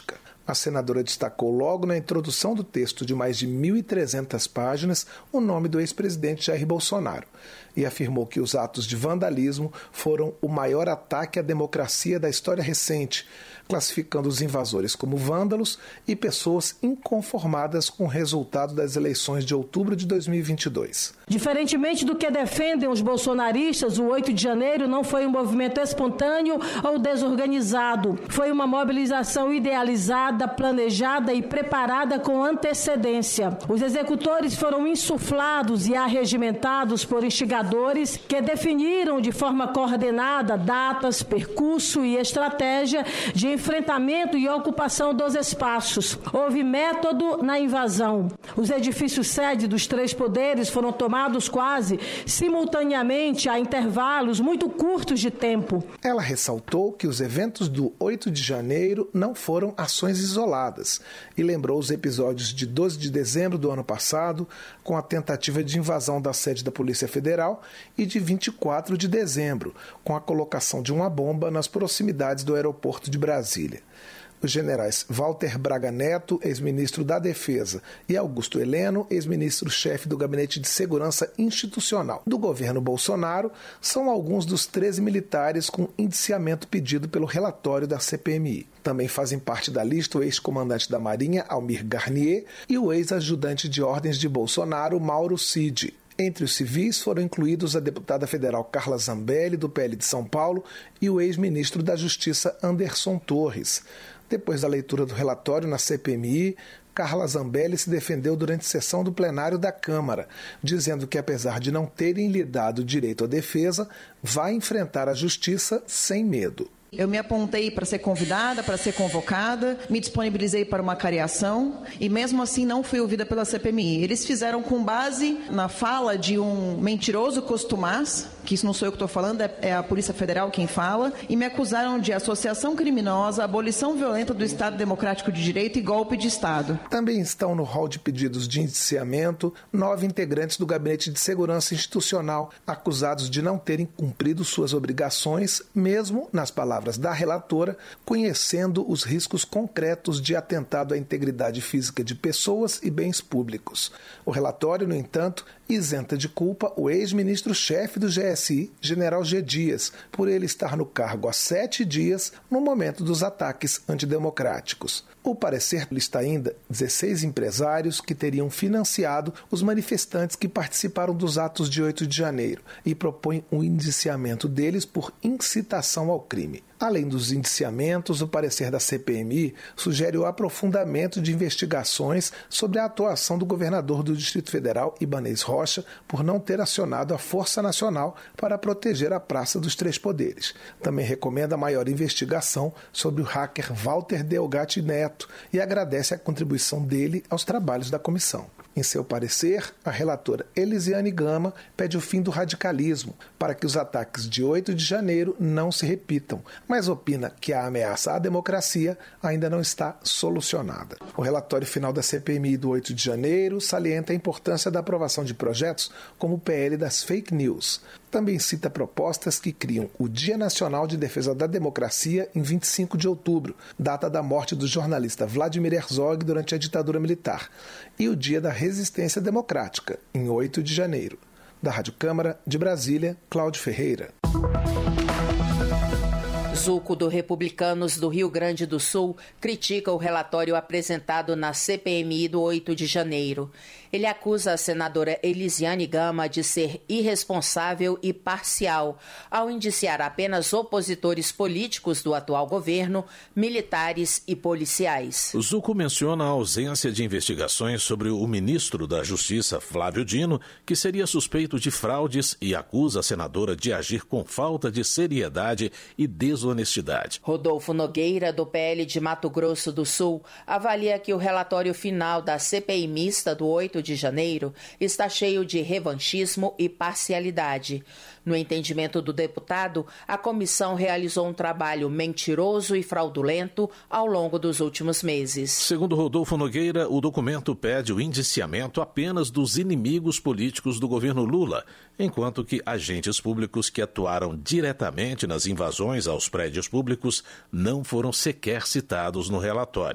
A senadora destacou logo na introdução do texto de mais de mil e trezentas páginas o nome do ex-presidente Jair Bolsonaro e afirmou que os atos de vandalismo foram o maior ataque à democracia da história recente, classificando os invasores como vândalos e pessoas inconformadas com o resultado das eleições de outubro de dois mil e vinte e dois. Diferentemente do que defendem os bolsonaristas, o oito de janeiro não foi um movimento espontâneo ou desorganizado. Foi uma mobilização idealizada, planejada e preparada com antecedência. Os executores foram insuflados e arregimentados por instigadores que definiram de forma coordenada datas, percurso e estratégia de enfrentamento e ocupação dos espaços. Houve método na invasão. Os edifícios sede dos três poderes foram tomados quase simultaneamente a intervalos muito curtos de tempo. Ela ressaltou que os eventos do oito de janeiro não foram ações isoladas e lembrou os episódios de doze de dezembro do ano passado, com a tentativa de invasão da sede da Polícia Federal, e de vinte e quatro de dezembro, com a colocação de uma bomba nas proximidades do aeroporto de Brasília. Os generais Walter Braga Neto, ex-ministro da Defesa, e Augusto Heleno, ex-ministro-chefe do Gabinete de Segurança Institucional do governo Bolsonaro, são alguns dos treze militares com indiciamento pedido pelo relatório da C P M I. Também fazem parte da lista o ex-comandante da Marinha, Almir Garnier, e o ex-ajudante de ordens de Bolsonaro, Mauro Cid. Entre os civis foram incluídos a deputada federal Carla Zambelli, do P L de São Paulo, e o ex-ministro da Justiça Anderson Torres. Depois da leitura do relatório na C P M I, Carla Zambelli se defendeu durante sessão do plenário da Câmara, dizendo que, apesar de não terem lhe dado direito à defesa, vai enfrentar a justiça sem medo. Eu me apontei para ser convidada, para ser convocada, me disponibilizei para uma cariação e mesmo assim não fui ouvida pela C P M I. Eles fizeram com base na fala de um mentiroso costumaz, que isso não sou eu que estou falando, é a Polícia Federal quem fala, e me acusaram de associação criminosa, abolição violenta do Estado Democrático de Direito e golpe de Estado. Também estão no rol de pedidos de indiciamento nove integrantes do Gabinete de Segurança Institucional, acusados de não terem cumprido suas obrigações, mesmo, nas palavras da relatora, conhecendo os riscos concretos de atentado à integridade física de pessoas e bens públicos. O relatório, no entanto, isenta de culpa o ex-ministro-chefe do G S I, general G. Dias, por ele estar no cargo há sete dias no momento dos ataques antidemocráticos. O parecer lista ainda dezesseis empresários que teriam financiado os manifestantes que participaram dos atos de oito de janeiro e propõe o indiciamento deles por incitação ao crime. Além dos indiciamentos, o parecer da C P M I sugere o aprofundamento de investigações sobre a atuação do governador do Distrito Federal, Ibanez Rocha, por não ter acionado a Força Nacional para proteger a Praça dos Três Poderes. Também recomenda maior investigação sobre o hacker Walter Delgatti Neto e agradece a contribuição dele aos trabalhos da comissão. Em seu parecer, a relatora Elisiane Gama pede o fim do radicalismo para que os ataques de oito de janeiro não se repitam, mas opina que a ameaça à democracia ainda não está solucionada. O relatório final da C P M I do oito de janeiro salienta a importância da aprovação de projetos como o P L das fake news. Também cita propostas que criam o Dia Nacional de Defesa da Democracia em vinte e cinco de outubro, data da morte do jornalista Vladimir Herzog durante a ditadura militar, e o Dia da Resistência Democrática, em oito de janeiro. Da Rádio Câmara, de Brasília, Cláudio Ferreira. Zuco, do Republicanos do Rio Grande do Sul, critica o relatório apresentado na C P M I do oito de janeiro. Ele acusa a senadora Elisiane Gama de ser irresponsável e parcial ao indiciar apenas opositores políticos do atual governo, militares e policiais. O Zuco menciona a ausência de investigações sobre o ministro da Justiça, Flávio Dino, que seria suspeito de fraudes, e acusa a senadora de agir com falta de seriedade e desonestidade. Rodolfo Nogueira, do P L de Mato Grosso do Sul, avalia que o relatório final da C P I mista do oito de janeiro está cheio de revanchismo e parcialidade. No entendimento do deputado, a comissão realizou um trabalho mentiroso e fraudulento ao longo dos últimos meses. Segundo Rodolfo Nogueira, o documento pede o indiciamento apenas dos inimigos políticos do governo Lula, enquanto que agentes públicos que atuaram diretamente nas invasões aos prédios públicos não foram sequer citados no relatório.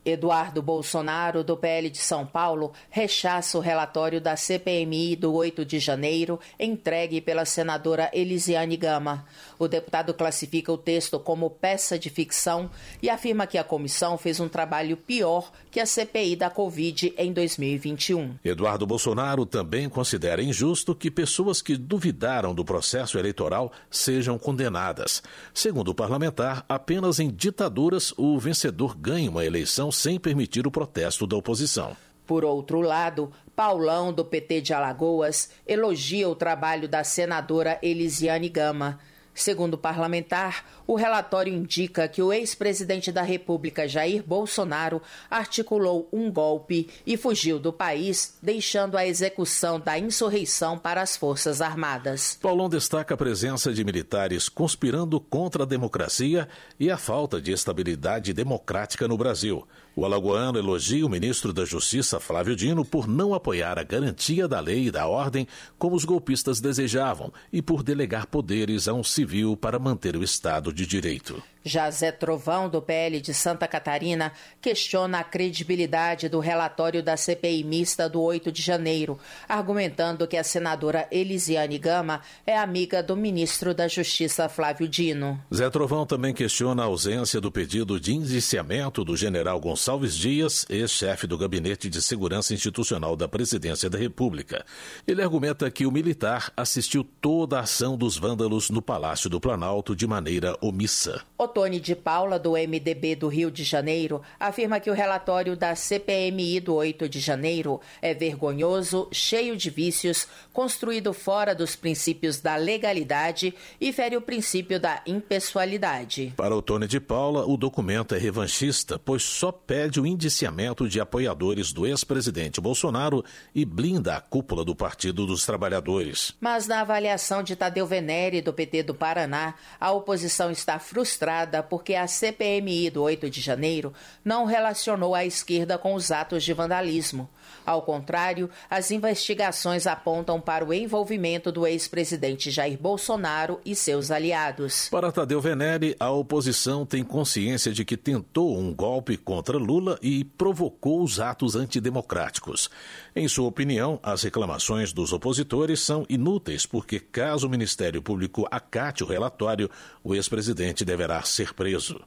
Eduardo Bolsonaro, do P L de São Paulo, rechaça o relatório da C P M I do oito de janeiro, entregue pela senadora Elisiane Gama. O deputado classifica o texto como peça de ficção e afirma que a comissão fez um trabalho pior que a C P I da Covid em dois mil e vinte e um. Eduardo Bolsonaro também considera injusto que pessoas que duvidaram do processo eleitoral sejam condenadas. Segundo o parlamentar, apenas em ditaduras o vencedor ganha uma eleição sem permitir o protesto da oposição. Por outro lado, Paulão, do P T de Alagoas, elogia o trabalho da senadora Elisiane Gama. Segundo o parlamentar, o relatório indica que o ex-presidente da República, Jair Bolsonaro, articulou um golpe e fugiu do país, deixando a execução da insurreição para as Forças Armadas. Paulão destaca a presença de militares conspirando contra a democracia e a falta de estabilidade democrática no Brasil. O alagoano elogia o ministro da Justiça, Flávio Dino, por não apoiar a garantia da lei e da ordem como os golpistas desejavam e por delegar poderes a um civil para manter o Estado de Direito. Já Zé Trovão, do P L de Santa Catarina, questiona a credibilidade do relatório da C P I mista do oito de janeiro, argumentando que a senadora Elisiane Gama é amiga do ministro da Justiça, Flávio Dino. Zé Trovão também questiona a ausência do pedido de indiciamento do general Gonçalves Dias, ex-chefe do Gabinete de Segurança Institucional da Presidência da República. Ele argumenta que o militar assistiu toda a ação dos vândalos no Palácio do Planalto de maneira omissa. Otone de Paula, do M D B do Rio de Janeiro, afirma que o relatório da C P M I do oito de janeiro é vergonhoso, cheio de vícios, construído fora dos princípios da legalidade e fere o princípio da impessoalidade. Para Otone de Paula, o documento é revanchista, pois só pede o indiciamento de apoiadores do ex-presidente Bolsonaro e blinda a cúpula do Partido dos Trabalhadores. Mas na avaliação de Tadeu Venere, do P T do Paraná, a oposição está frustrada porque a C P M I do oito de janeiro não relacionou a esquerda com os atos de vandalismo. Ao contrário, as investigações apontam para o envolvimento do ex-presidente Jair Bolsonaro e seus aliados. Para Tadeu Venere, a oposição tem consciência de que tentou um golpe contra Lula e provocou os atos antidemocráticos. Em sua opinião, as reclamações dos opositores são inúteis porque, caso o Ministério Público acate o relatório, o ex-presidente deverá ser preso.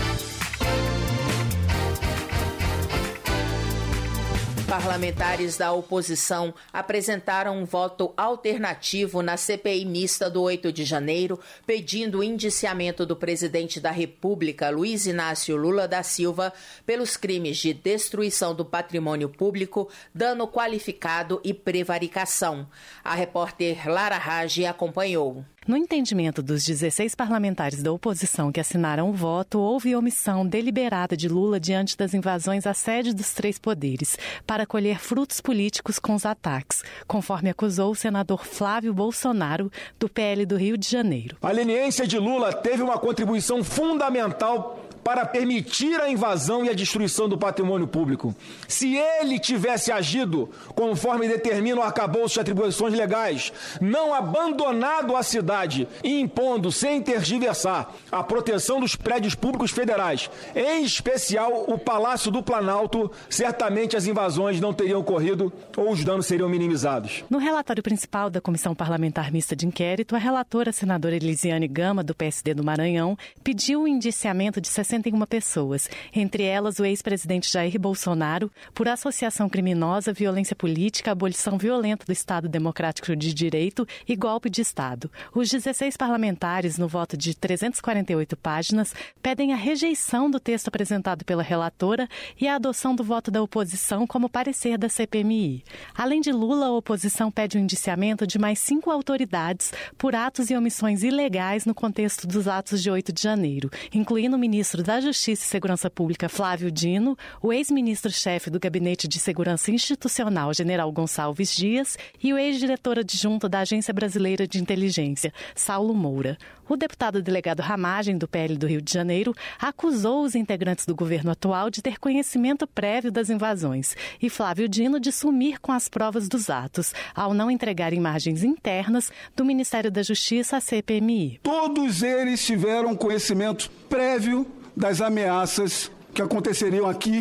Parlamentares da oposição apresentaram um voto alternativo na C P I mista do oito de janeiro, pedindo o indiciamento do presidente da República, Luiz Inácio Lula da Silva, pelos crimes de destruição do patrimônio público, dano qualificado e prevaricação. A repórter Lara Rage acompanhou. No entendimento dos dezesseis parlamentares da oposição que assinaram o voto, houve omissão deliberada de Lula diante das invasões à sede dos três poderes, para colher frutos políticos com os ataques, conforme acusou o senador Flávio Bolsonaro, do P L do Rio de Janeiro. A leniência de Lula teve uma contribuição fundamental para permitir a invasão e a destruição do patrimônio público. Se ele tivesse agido conforme determina o arcabouço de atribuições legais, não abandonado a cidade e impondo, sem tergiversar, a proteção dos prédios públicos federais, em especial o Palácio do Planalto, certamente as invasões não teriam ocorrido ou os danos seriam minimizados. No relatório principal da Comissão Parlamentar Mista de Inquérito, a relatora, a senadora Elisiane Gama, do P S D do Maranhão, pediu o indiciamento de sessenta e uma pessoas, entre elas o ex-presidente Jair Bolsonaro, por associação criminosa, violência política, abolição violenta do Estado Democrático de Direito e golpe de Estado. Os dezesseis parlamentares, no voto de trezentas e quarenta e oito páginas, pedem a rejeição do texto apresentado pela relatora e a adoção do voto da oposição como parecer da C P M I. Além de Lula, a oposição pede o indiciamento de mais cinco autoridades por atos e omissões ilegais no contexto dos atos de oito de janeiro, incluindo o ministro da Justiça e Segurança Pública, Flávio Dino, o ex-ministro-chefe do Gabinete de Segurança Institucional, general Gonçalves Dias, e o ex-diretor adjunto da Agência Brasileira de Inteligência, Saulo Moura. O deputado delegado Ramagem, do P L do Rio de Janeiro, acusou os integrantes do governo atual de ter conhecimento prévio das invasões e Flávio Dino de sumir com as provas dos atos, ao não entregar imagens internas do Ministério da Justiça à C P M I. Todos eles tiveram conhecimento prévio das ameaças que aconteceriam aqui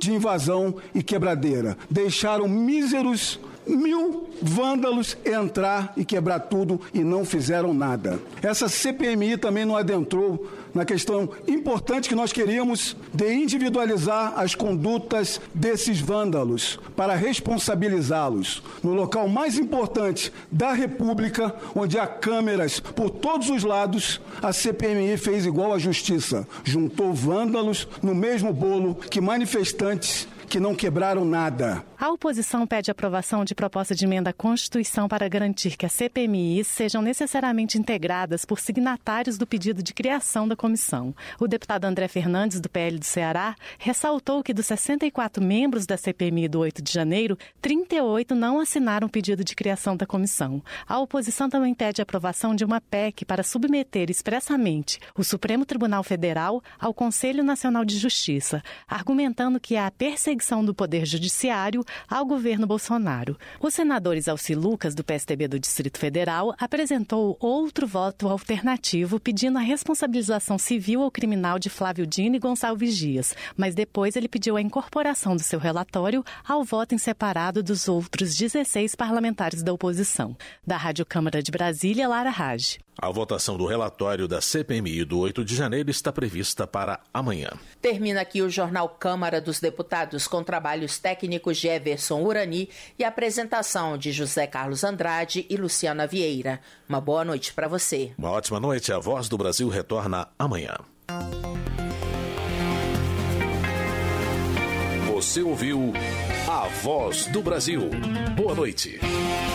de invasão e quebradeira. Deixaram míseros mil vândalos entrar e quebrar tudo e não fizeram nada. Essa C P M I também não adentrou na questão importante que nós queríamos de individualizar as condutas desses vândalos para responsabilizá-los. No local mais importante da República, onde há câmeras por todos os lados, a C P M I fez igual à Justiça. Juntou vândalos no mesmo bolo que manifestantes que não quebraram nada. A oposição pede aprovação de proposta de emenda à Constituição para garantir que as C P M Is sejam necessariamente integradas por signatários do pedido de criação da comissão. O deputado André Fernandes, do P L do Ceará, ressaltou que dos sessenta e quatro membros da C P M I do oito de janeiro, trinta e oito não assinaram o pedido de criação da comissão. A oposição também pede a aprovação de uma P E C para submeter expressamente o Supremo Tribunal Federal ao Conselho Nacional de Justiça, argumentando que há perseguição do Poder Judiciário ao governo Bolsonaro. O senador Isalci Lucas, do P S D B do Distrito Federal, apresentou outro voto alternativo pedindo a responsabilização civil ou criminal de Flávio Dino e Gonçalves Dias, mas depois ele pediu a incorporação do seu relatório ao voto em separado dos outros dezesseis parlamentares da oposição. Da Rádio Câmara de Brasília, Lara Raj. A votação do relatório da C P M I do oito de janeiro está prevista para amanhã. Termina aqui o Jornal Câmara dos Deputados com trabalhos técnicos de Everson Urani e apresentação de José Carlos Andrade e Luciana Vieira. Uma boa noite para você. Uma ótima noite. A Voz do Brasil retorna amanhã. Você ouviu A Voz do Brasil. Boa noite.